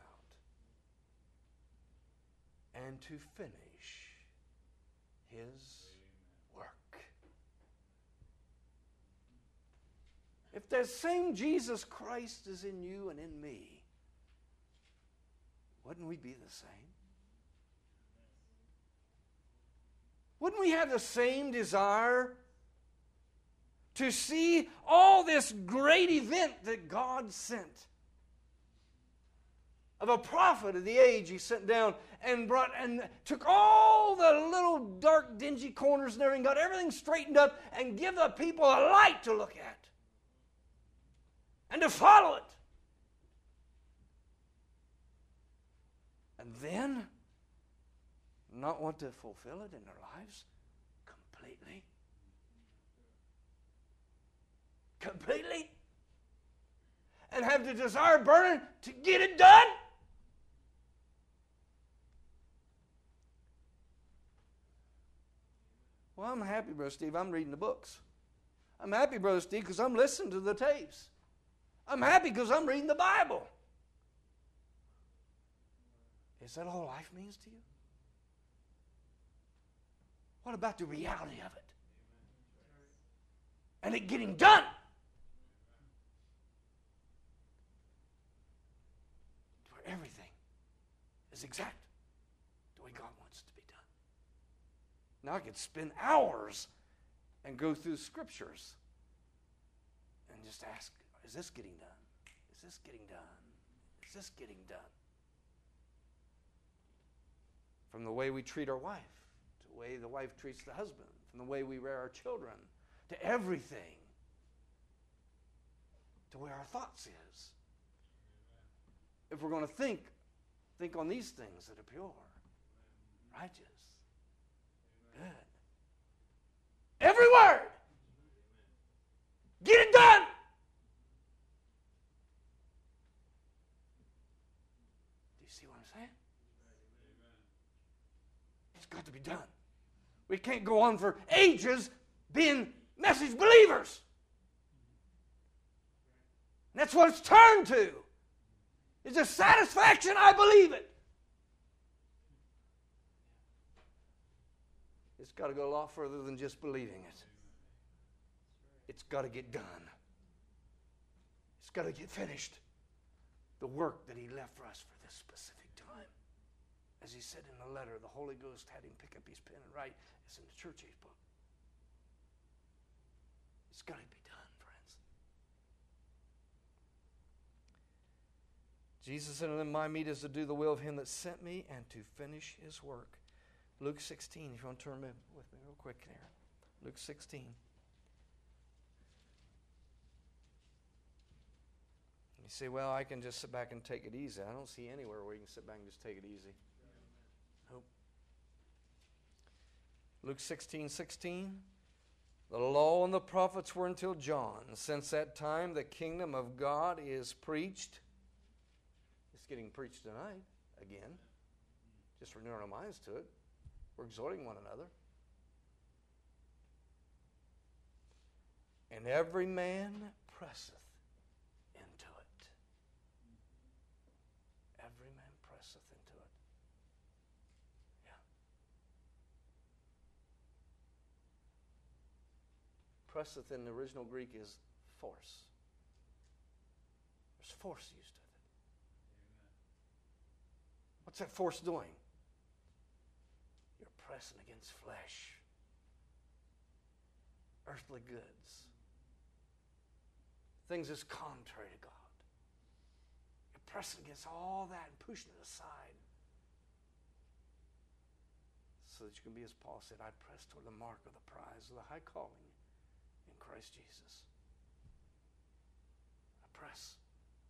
out. And to finish his work. If the same Jesus Christ is in you and in me, wouldn't we be the same? Wouldn't we have the same desire to see all this great event that God sent? Of a prophet of the age he sent down and brought and took all the little dark, dingy corners and everything, got everything straightened up and give the people a light to look at and to follow it. And then not want to fulfill it in their lives completely. Completely. And have the desire burning to get it done. Well, I'm happy, Brother Steve. I'm reading the books. I'm happy, Brother Steve, because I'm listening to the tapes. I'm happy because I'm reading the Bible. Is that all life means to you? What about the reality of it? And it getting done? Where everything is exact the way God wants it to be done. Now I could spend hours and go through the scriptures and just ask, is this getting done? Is this getting done? Is this getting done? From the way we treat our wife, to the way the wife treats the husband, from the way we rear our children, to everything, to where our thoughts is. If we're going to think, think on these things that are pure, righteous, good. Every word. Get it done. Do you see what I'm saying? It's got to be done. We can't go on for ages being message believers. And that's what it's turned to. It's a satisfaction, I believe it. It's got to go a lot further than just believing it. It's got to get done. It's got to get finished. The work that he left for us for this specific time. As he said in the letter, the Holy Ghost had him pick up his pen and write. It's in the church age book. It's got to be done, friends. Jesus said, "And my meat is to do the will of him that sent me and to finish his work." Luke sixteen, if you want to turn with me real quick there. Luke sixteen. You say, well, I can just sit back and take it easy. I don't see anywhere where you can sit back and just take it easy. Nope. Luke sixteen, sixteen. The law and the prophets were until John. Since that time, the kingdom of God is preached. It's getting preached tonight again. Just renewing our minds to it. We're exhorting one another. And every man presseth into it. Every man presseth into it. Yeah. Presseth in the original Greek is force. There's force used with it. What's that force doing? You're pressing against flesh, earthly goods, things that's contrary to God. You're pressing against all that and pushing it aside so that you can be, as Paul said, I press toward the mark of the prize of the high calling in Christ Jesus. I press.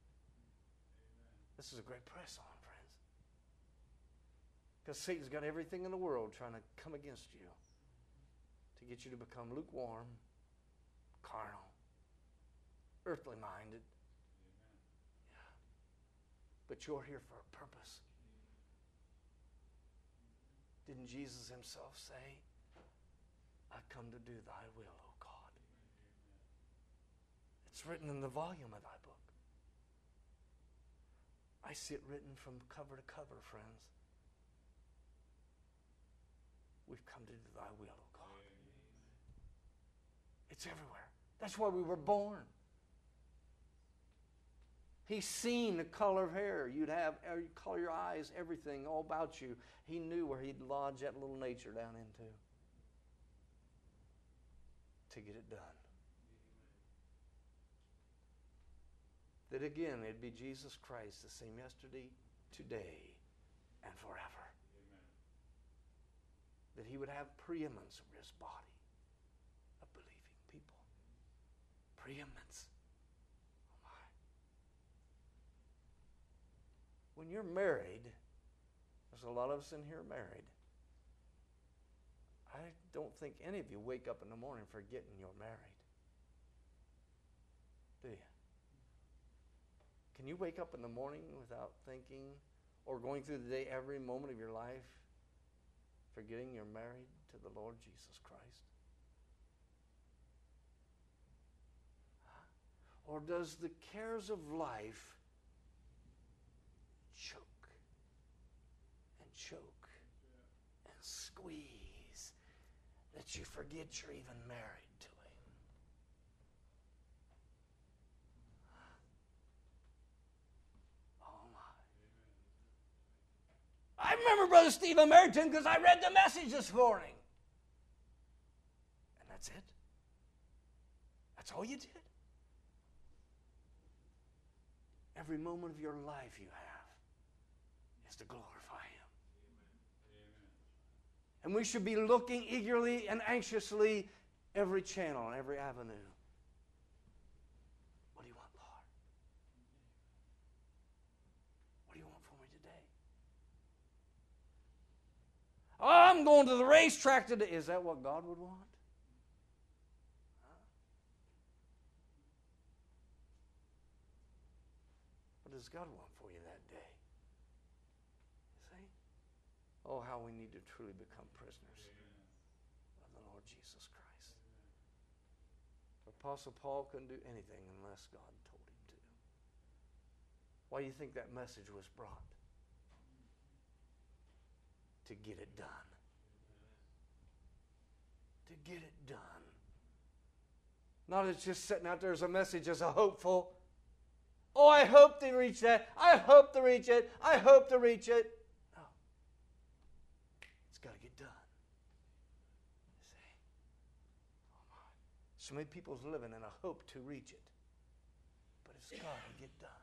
This is a great press on, friends. Because Satan's got everything in the world trying to come against you to get you to become lukewarm, carnal, earthly minded. Yeah. But you're here for a purpose. Didn't Jesus himself say, I've come to do thy will, O God? It's written in the volume of thy book. I see it written from cover to cover, friends. We've come to do thy will, O God. It's everywhere. That's why we were born. He's seen the color of hair you'd have, color of your eyes, everything, all about you. He knew where he'd lodge that little nature down into to get it done. That again, it'd be Jesus Christ, the same yesterday, today, and forever. That he would have preeminence over his body of believing people. Preeminence. Oh my. When you're married, there's a lot of us in here married. I don't think any of you wake up in the morning forgetting you're married. Do you? Can you wake up in the morning without thinking or going through the day every moment of your life forgetting you're married to the Lord Jesus Christ? Or does the cares of life choke and choke and squeeze that you forget you're even married to him? Oh my. I remember Brother Stephen married to him because I read the message this morning. And that's it? That's all you did? Every moment of your life you have is to glorify him. And we should be looking eagerly and anxiously every channel and every avenue. What do you want, Lord? What do you want for me today? Oh, I'm going to the racetrack today. Is that what God would want? Huh? What does God want for you that day? You see? Oh, how we need to truly become prisoners of the Lord Jesus Christ. Apostle Paul couldn't do anything unless God told him to. Why do you think that message was brought? To get it done. To get it done. Not as just sitting out there as a message as a hopeful. Oh, I hope to reach that. I hope to reach it. I hope to reach it. No. It's got to get done. You see? Oh my. So many people's living in a hope to reach it. But it's got to get done.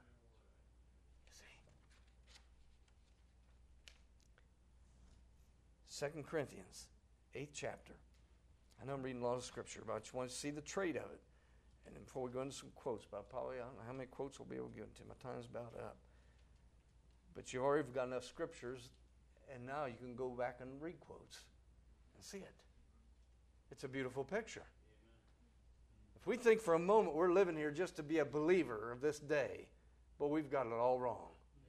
Second Corinthians, eighth chapter. I know I'm reading a lot of scripture, but I just want to see the trait of it. And then before we go into some quotes, but probably, I don't know how many quotes we'll be able to get into. My time's about up. But you already got enough scriptures, and now you can go back and read quotes and see it. It's a beautiful picture. If we think for a moment we're living here just to be a believer of this day, but we've got it all wrong.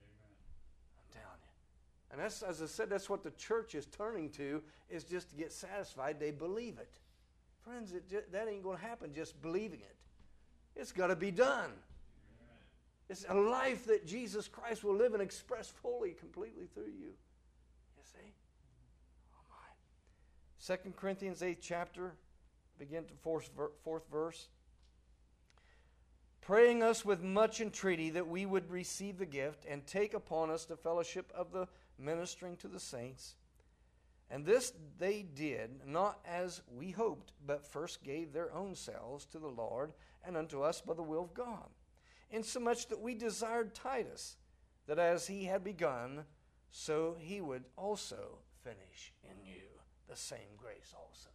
And that's, as I said, that's what the church is turning to, is just to get satisfied they believe it. Friends, it just, that ain't going to happen just believing it. It's got to be done. It's a life that Jesus Christ will live and express fully, completely through you. You see? Oh my. Second Corinthians eighth chapter, begin to fourth, fourth verse. Praying us with much entreaty that we would receive the gift and take upon us the fellowship of the ministering to the saints. And this they did, not as we hoped, but first gave their own selves to the Lord and unto us by the will of God, insomuch that we desired Titus, that as he had begun, so he would also finish in you the same grace also.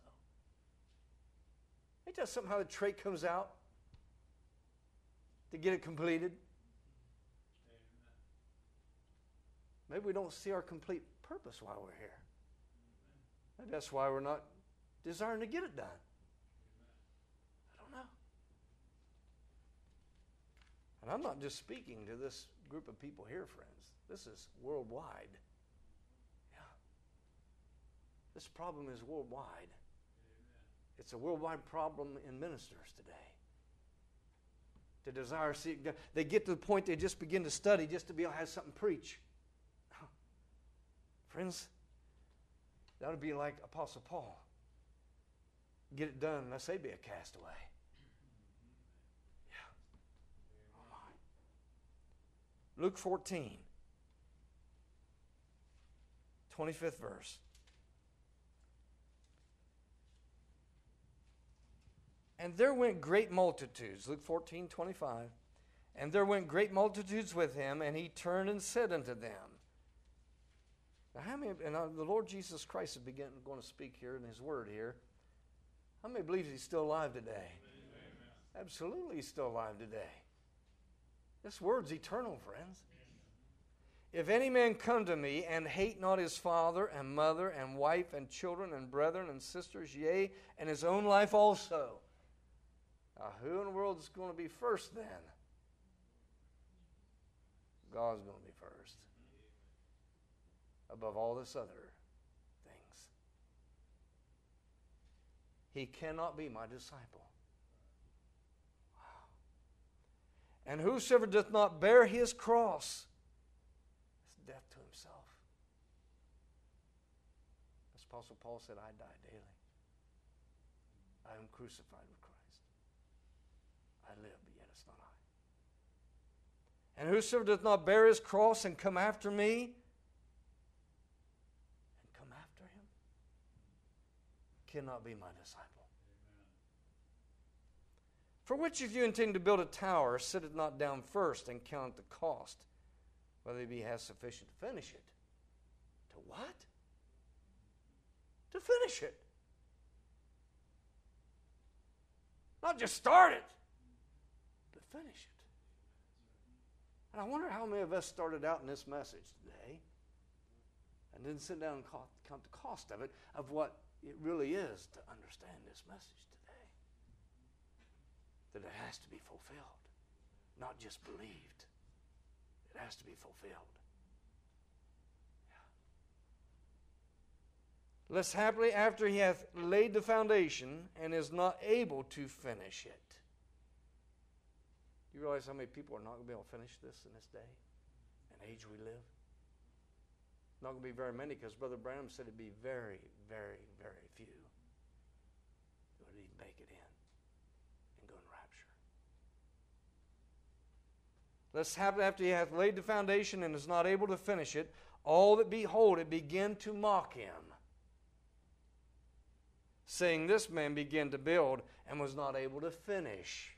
Ain't that something how the trait comes out to get it completed? Maybe we don't see our complete purpose while we're here. Maybe that's why we're not desiring to get it done. I don't know. And I'm not just speaking to this group of people here, friends. This is worldwide. Yeah. This problem is worldwide. It's a worldwide problem in ministers today. To desire, see, they get to the point they just begin to study just to be able to have something to preach. Friends, that would be like Apostle Paul. Get it done, unless they be a castaway. Yeah. Oh my. Luke fourteen, twenty-fifth verse. And there went great multitudes, Luke fourteen, twenty-five. And there went great multitudes with him, and he turned and said unto them. Now, how many, and the Lord Jesus Christ is beginning, going to speak here in his word here. How many believes he's still alive today? Amen. Absolutely, he's still alive today. This word's eternal, friends. If any man come to me and hate not his father and mother and wife and children and brethren and sisters, yea, and his own life also. Now, who in the world is going to be first then? God's going to be first. Above all this other things. He cannot be my disciple. Wow. And whosoever doth not bear his cross is death to himself. As Apostle Paul said, I die daily. I am crucified with Christ. I live, but yet it's not I. And whosoever doth not bear his cross and come after me, cannot be my disciple. Amen. For which of you intending to build a tower, sitteth not down first and count the cost, whether he has sufficient to finish it? To what? to finish it. Not just start it, but finish it. And I wonder how many of us started out in this message today and didn't sit down and count the cost of it, of what it really is to understand this message today. That it has to be fulfilled, not just believed. It has to be fulfilled. Yeah. Lest happily after he hath laid the foundation and is not able to finish it. You realize how many people are not going to be able to finish this in this day and age we live? Not going to be very many, because Brother Branham said it'd be very, very, very few who would even make it in and go in rapture. Lest happen after he hath laid the foundation and is not able to finish it, all that behold it begin to mock him, saying, this man began to build and was not able to finish.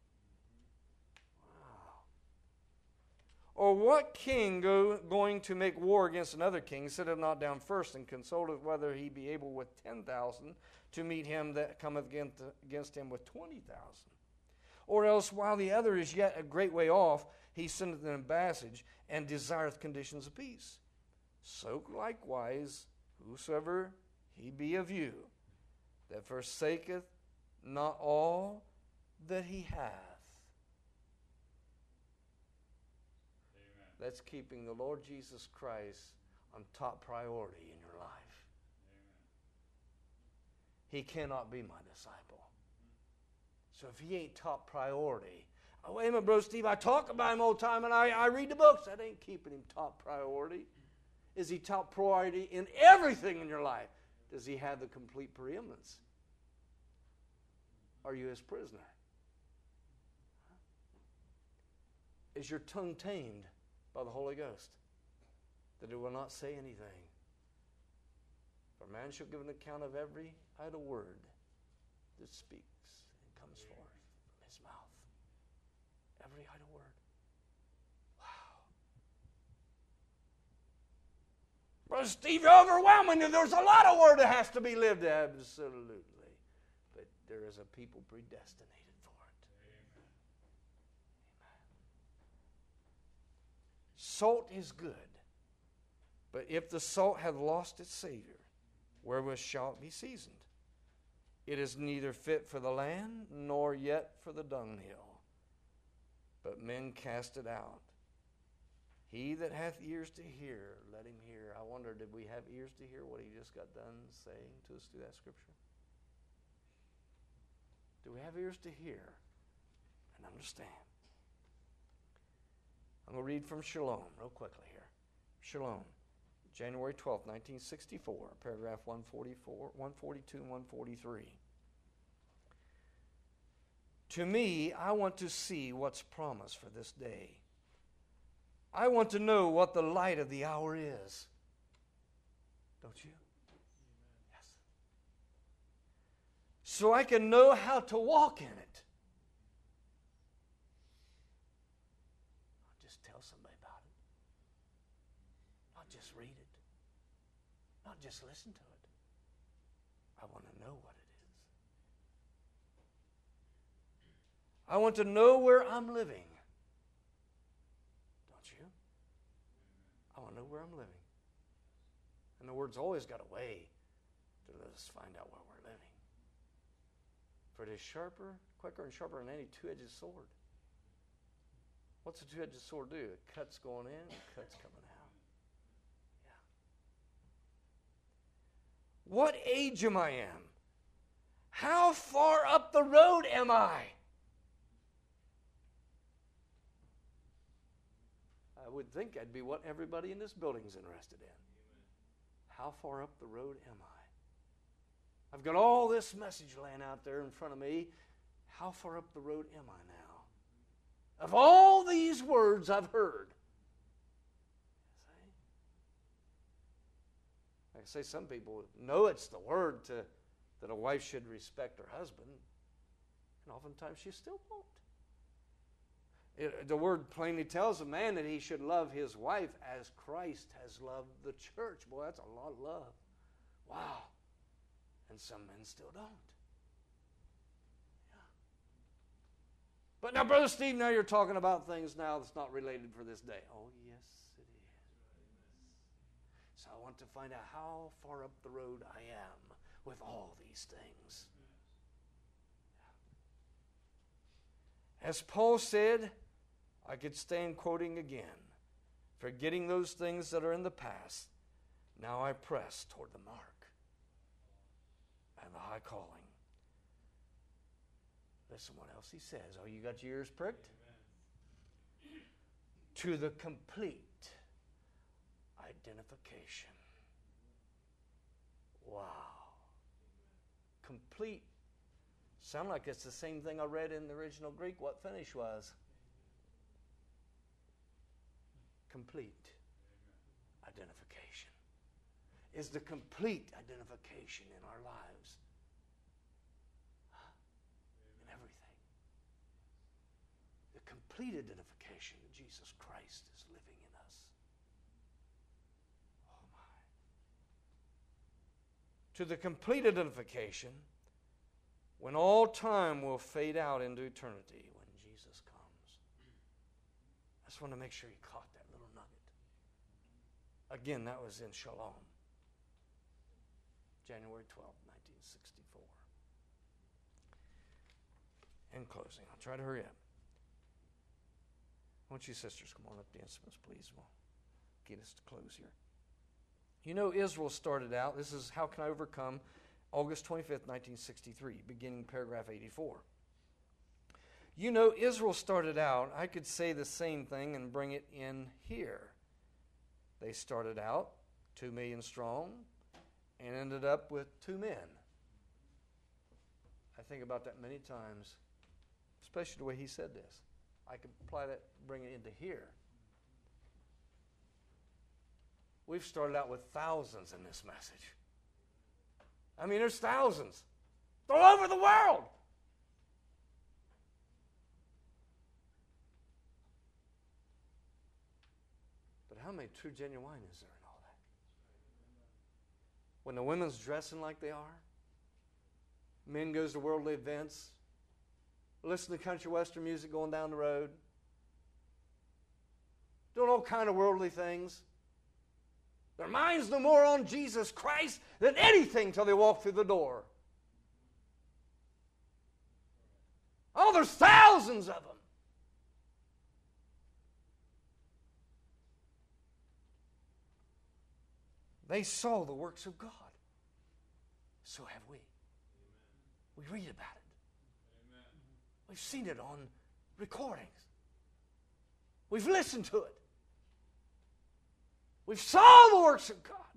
Or what king go, going to make war against another king sitteth not down first and consulteth whether he be able with ten thousand to meet him that cometh against, against him with twenty thousand? Or else while the other is yet a great way off, he sendeth an ambassage and desireth conditions of peace. So likewise, whosoever he be of you, that forsaketh not all that he hath. That's keeping the Lord Jesus Christ on top priority in your life. Amen. He cannot be my disciple. So if he ain't top priority, oh, wait a minute, Bro Steve, I talk about him all the time and I, I read the books. That ain't keeping him top priority. Is he top priority in everything in your life? Does he have the complete preeminence? Are you his prisoner? Is your tongue tamed by the Holy Ghost, that it will not say anything? For man shall give an account of every idle word that speaks and comes forth from his mouth. Every idle word. Wow. Brother Steve, you're overwhelming. There's a lot of word that has to be lived. Absolutely. But there is a people predestinated. Salt is good, but if the salt hath lost its savor, wherewith shall it be seasoned? It is neither fit for the land, nor yet for the dunghill, but men cast it out. He that hath ears to hear, let him hear. I wonder, did we have ears to hear what he just got done saying to us through that scripture? Do we have ears to hear and understand? I'm going to read from Shalom real quickly here. Shalom, January twelfth, nineteen sixty-four, paragraph one forty-four, one forty-two, and one forty-three. To me, I want to see what's promised for this day. I want to know what the light of the hour is. Don't you? Yes. So I can know how to walk in it. Just read it. Not just listen to it. I want to know what it is. I want to know where I'm living. Don't you? I want to know where I'm living. And the Word's always got a way to let us find out where we're living. For it is sharper, quicker and sharper than any two-edged sword. What's a two-edged sword do? It cuts going in, it cuts coming out. What age am I in? How far up the road am I? I would think that'd be what everybody in this building is interested in. How far up the road am I? I've got all this message laying out there in front of me. How far up the road am I now? Of all these words I've heard, I say some people know it's the word to, that a wife should respect her husband, and oftentimes she still won't. It, the word plainly tells a man that he should love his wife as Christ has loved the church. Boy, that's a lot of love. Wow. And some men still don't. Yeah. But now, Brother Steve, now you're talking about things now that's not related for this day. Oh, yes, it is. So I want to find out how far up the road I am with all these things. As Paul said, I could stand quoting again, forgetting those things that are in the past, now I press toward the mark and the high calling. Listen what else he says. Oh, you got your ears pricked? Amen. To the complete identification. Wow. Complete. Sound like it's the same thing I read in the original Greek, what finish was. Complete identification. Is the complete identification in our lives. In everything. The complete identification that Jesus Christ is living in us. Oh my. To the complete identification, when all time will fade out into eternity, when Jesus comes. I just want to make sure you caught that little nugget. Again, that was in Shalom. January twelfth, nineteen sixty-four. In closing, I'll try to hurry up. I want you sisters come on up the instruments, please. We'll get us to close here. You know, Israel started out, this is How Can I Overcome, August twenty-fifth, nineteen sixty-three, beginning paragraph eighty-four. You know, Israel started out, I could say the same thing and bring it in here. They started out two million strong and ended up with two men. I think about that many times, especially the way he said this. I could apply that, bring it into here. We've started out with thousands in this message. I mean, there's thousands. All over the world. But how many true genuine is there in all that? When the women's dressing like they are, men goes to worldly events, listen to country western music going down the road, doing all kind of worldly things. Their mind's no more on Jesus Christ than anything till they walk through the door. Oh, there's thousands of them. They saw the works of God. So have we. We read about it. We've seen it on recordings. We've listened to it. We saw the works of God.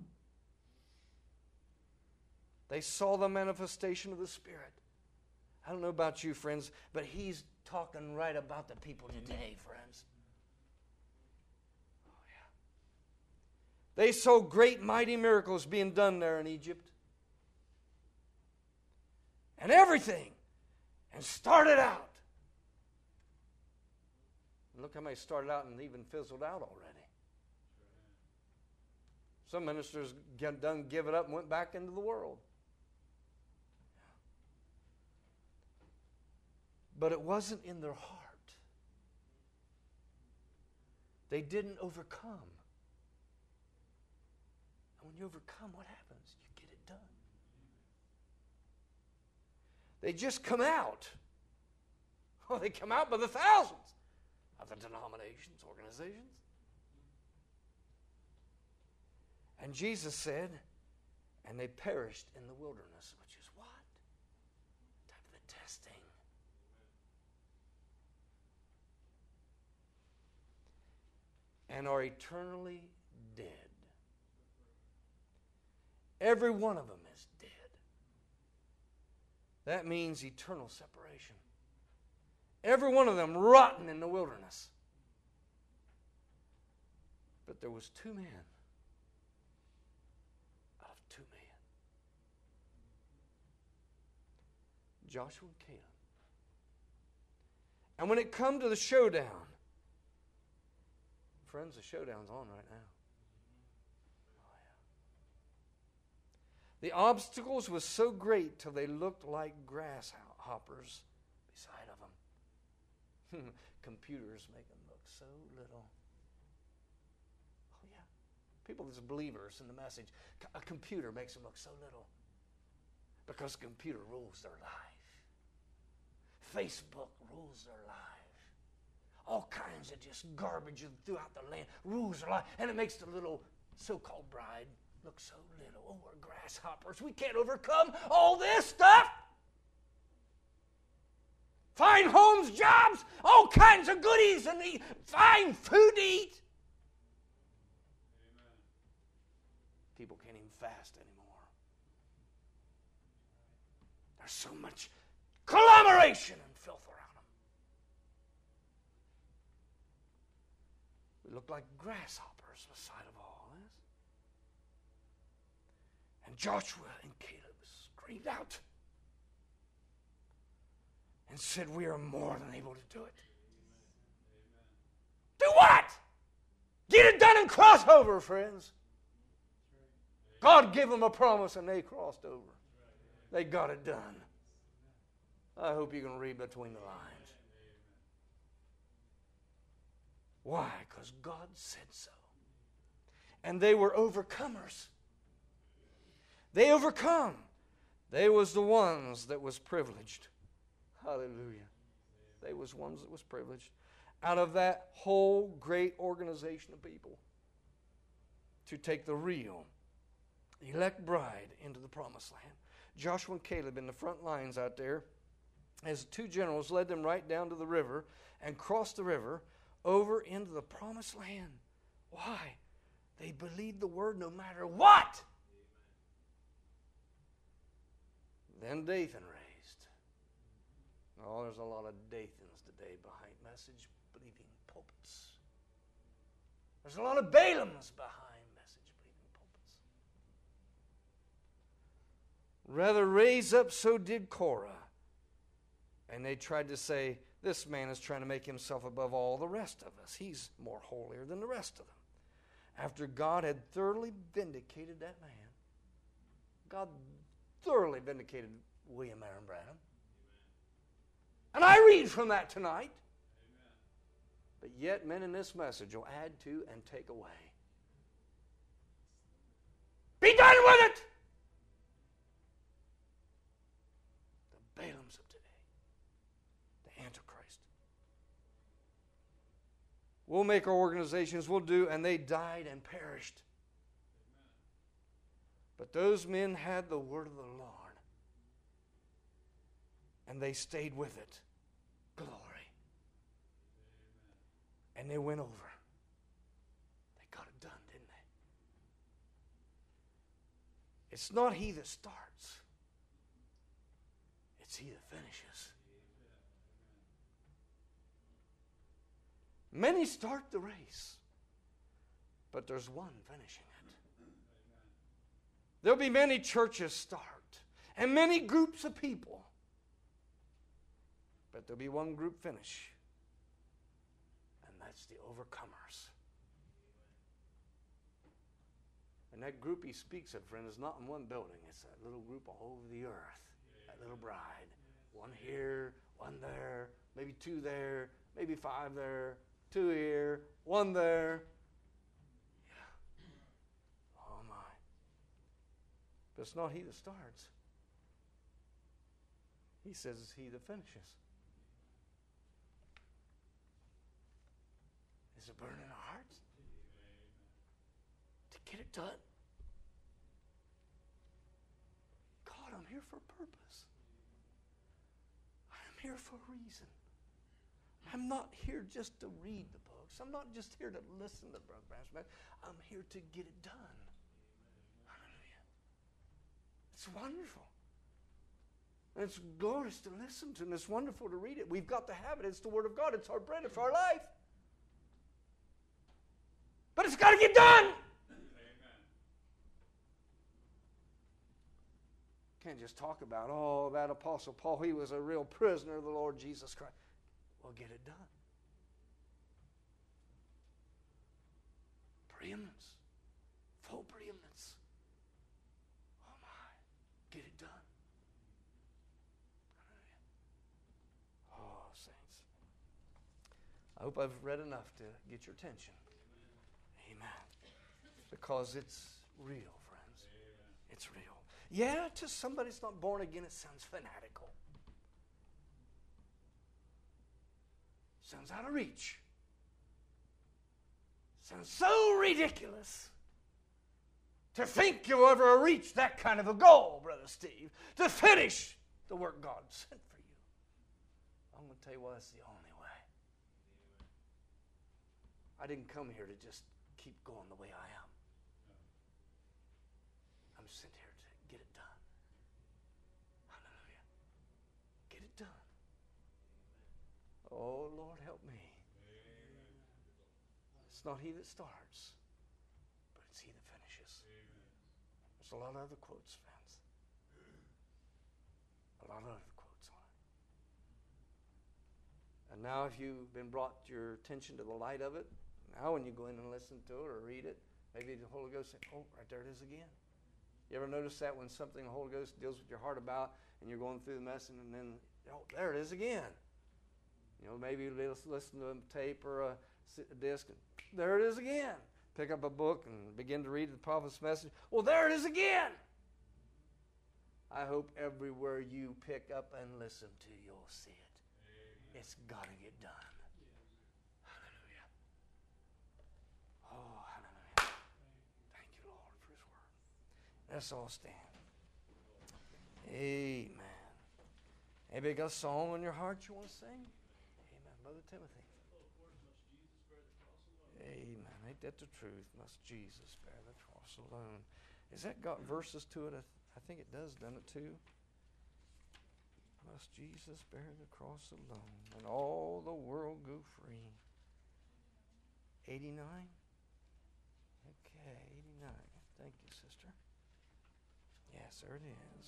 They saw the manifestation of the Spirit. I don't know about you, friends, but he's talking right about the people today, friends. Oh, yeah. They saw great, mighty miracles being done there in Egypt. And everything. And started out. And look how many started out and even fizzled out already. Some ministers get done, give it up, and went back into the world. But it wasn't in their heart. They didn't overcome. And when you overcome, what happens? You get it done. They just come out. Oh, they come out by the thousands of the denominations, organizations. And Jesus said, and they perished in the wilderness, which is what? Type of the testing. And are eternally dead. Every one of them is dead. That means eternal separation. Every one of them rotten in the wilderness. But there was two men. Two men. Joshua and Caleb. And when it come to the showdown, friends, the showdown's on right now. Oh, The obstacles were so great till they looked like grasshoppers beside of them. Computers make them look so little. Oh yeah. People that's believers in the message, a computer makes them look so little. Because the computer rules their life. Facebook rules their life. All kinds of just garbage throughout the land rules their life. And it makes the little so-called bride look so little. Oh, we're grasshoppers. We can't overcome all this stuff. Fine homes, jobs, all kinds of goodies, and eat, fine food to eat. Amen. People can't even fast anymore. There's so much conglomeration and filth around them. We look like grasshoppers beside of all this. And Joshua and Caleb screamed out and said, we are more than able to do it. Amen. Do what? Get it done and cross over, friends. God gave them a promise and they crossed over. They got it done. I hope you can read between the lines. Why? Because God said so. And they were overcomers. They overcome. They was the ones that was privileged. Hallelujah. They was ones that was privileged. Out of that whole great organization of people to take the real elect bride into the promised land. Joshua and Caleb in the front lines out there, as two generals led them right down to the river and crossed the river over into the promised land. Why? They believed the word no matter what. Then Dathan raised. Oh, there's a lot of Dathans today behind message-believing pulpits. There's a lot of Balaams behind message-believing pulpits. Rather raise up, so did Korah. And they tried to say, this man is trying to make himself above all the rest of us. He's more holier than the rest of them. After God had thoroughly vindicated that man, God thoroughly vindicated William Aaron Branham. And I read from that tonight. But yet men in this message will add to and take away. Be done with it! The Balaams of today. The Antichrist. We'll make our organizations, we'll do, and they died and perished. But those men had the word of the Lord. And they stayed with it. Glory. And they went over. They got it done, didn't they? It's not he that starts. It's he that finishes. Many start the race, but there's one finishing it. There'll be many churches start, and many groups of people, but there'll be one group finish, and that's the overcomers. And that group he speaks of, friend, is not in one building. It's that little group all over the earth, that little bride. One here, one there, maybe two there, maybe five there, two here, one there. Yeah. Oh my. But it's not he that starts. He says it's he that finishes. Is it burning in our hearts? To get it done? God, I'm here for a purpose. I'm here for a reason. I'm not here just to read the books. I'm not just here to listen to Brother Branham. I'm here to get it done. Hallelujah. It's wonderful. And it's glorious to listen to, and it's wonderful to read it. We've got to have it. It's the Word of God. It's our bread. It's our life. But it's got to get done. Amen. Can't just talk about, oh, that Apostle Paul, he was a real prisoner of the Lord Jesus Christ. Well, get it done. Preeminence. Full preeminence. Oh my. I hope I've read enough to get your attention. Amen. Because it's real, friends. It's real. Yeah, to somebody that's not born again, it sounds fanatical. Sounds out of reach. Sounds so ridiculous. To think you'll ever reach that kind of a goal, Brother Steve. To finish the work God sent for you. I'm going to tell you what, it's the only way. I didn't come here to just keep going the way I am. I'm sent here to get it done. Hallelujah. Get it done. Oh, Lord, help me. It's not he that starts, but it's he that finishes. There's a lot of other quotes, friends. A lot of other quotes on it. And now if you've been brought your attention to the light of it, now when you go in and listen to it or read it, maybe the Holy Ghost says, oh, right there it is again. You ever notice that when something the Holy Ghost deals with your heart about and you're going through the message and then, oh, there it is again. You know, maybe you listen to a tape or a, a disc and there it is again. Pick up a book and begin to read the prophet's message. Well, there it is again. I hope everywhere you pick up and listen to, you'll see it. Amen. It's got to get done. Hallelujah. Oh, hallelujah. Thank you, Lord, for his word. Let's all stand. Amen. Anybody got a song on your heart you want to sing? Amen. Brother Timothy. Amen. Ain't that the truth? Must Jesus bear the cross alone. Has that got verses to it? I, th- I think it does, doesn't it, too? Must Jesus bear the cross alone and all the world go free. eighty-nine? Okay, eighty-nine. Thank you, sister. Yes, there it is.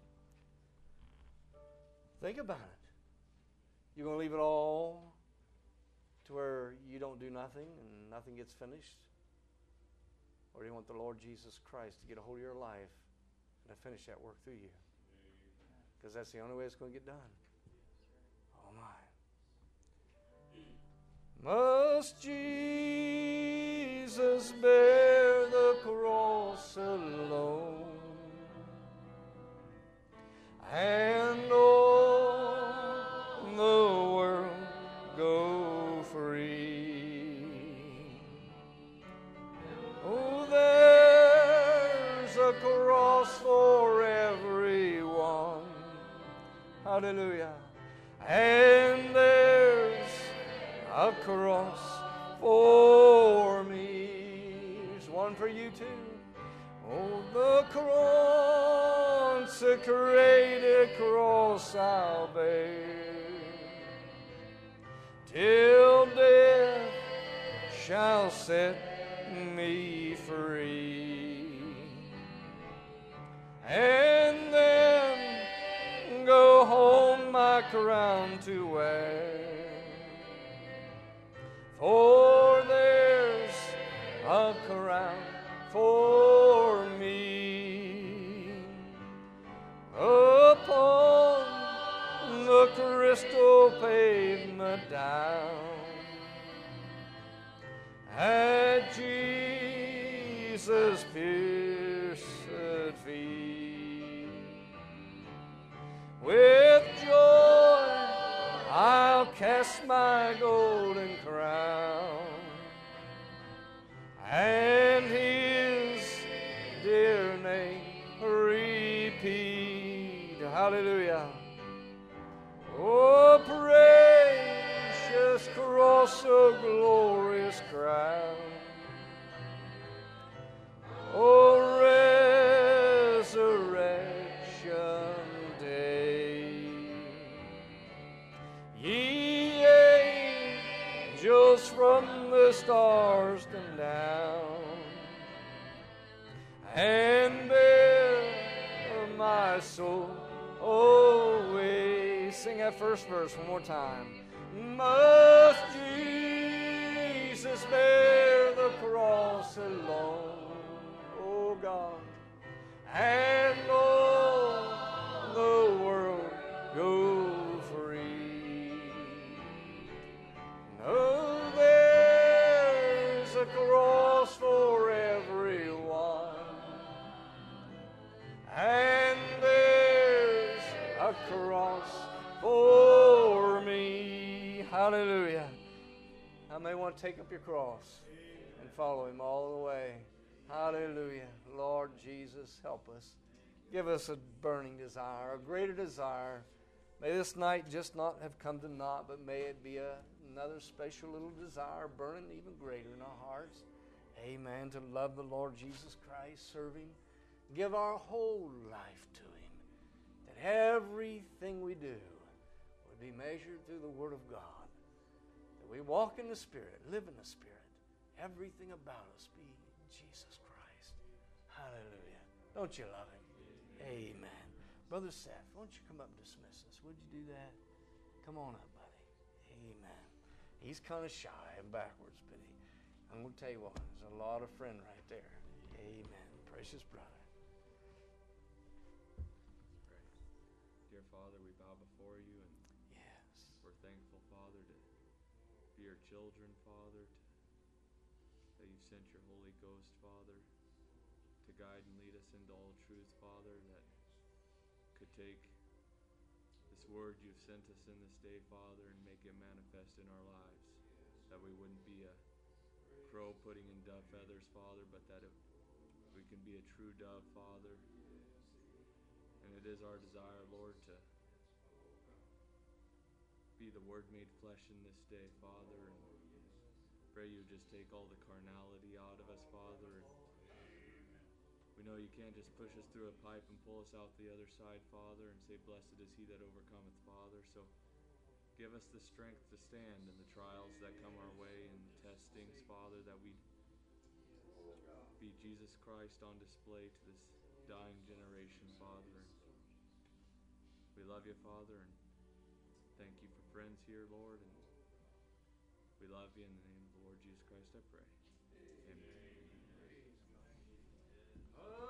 Think about it. You're going to leave it all to where you don't do nothing and nothing gets finished? Or do you want the Lord Jesus Christ to get a hold of your life and to finish that work through you? Because that's the only way it's going to get done. Oh my. Must Jesus bear the cross alone and all the world go free? Oh, there's a cross for everyone. Hallelujah. And there's a cross for me. There's one for you too. Oh, the consecrated cross I'll bear till death shall set me free, and then go home my crown to wear. For there's a crown for me upon the crystal pavement down at Jesus' pierced feet. With joy I'll cast my golden crown and his dear name repeat. Hallelujah. Oh, precious cross, oh glorious crown. Oh, resurrection day. Ye angels from the stars come down and bear my soul away. Sing that first verse one more time. Must Jesus bear the cross alone, oh God, and all the world go free? No. Hallelujah. How many want to take up your cross and follow Him all the way? Hallelujah. Lord Jesus, help us. Give us a burning desire, a greater desire. May this night just not have come to naught, but may it be a, another special little desire burning even greater in our hearts. Amen. To love the Lord Jesus Christ, serve Him, give our whole life to Him, that everything we do would be measured through the Word of God, that we walk in the Spirit, live in the Spirit, everything about us be Jesus Christ. Hallelujah. Don't you love Him? Amen. Brother Seth, won't you come up and dismiss us? Would you do that? Come on up, buddy. Amen. He's kind of shy and backwards, but he, I'm going to tell you what, there's a lot of friend right there. Amen. Precious brother. Pray. Dear Father, we bow before you, and yes, we're thankful, Father, to be your children, Father, to, that you've sent your Holy Ghost, Father, to guide and lead us into all truth, Father, that could take this word you've sent us in this day, Father, and make it manifest in our lives. That we wouldn't be a crow putting in dove feathers, Father, but that it, we can be a true dove, Father. And it is our desire, Lord, to be the Word made flesh in this day, Father, and pray you just take all the carnality out of us, Father. And we know you can't just push us through a pipe and pull us out the other side, Father, and say, blessed is he that overcometh, Father. So give us the strength to stand in the trials that come our way and the testings, Father, that we be Jesus Christ on display to this dying generation, Father. We love you, Father, and thank you for friends here, Lord, and we love you in the name of the Lord Jesus Christ, I pray. Amen. Oh!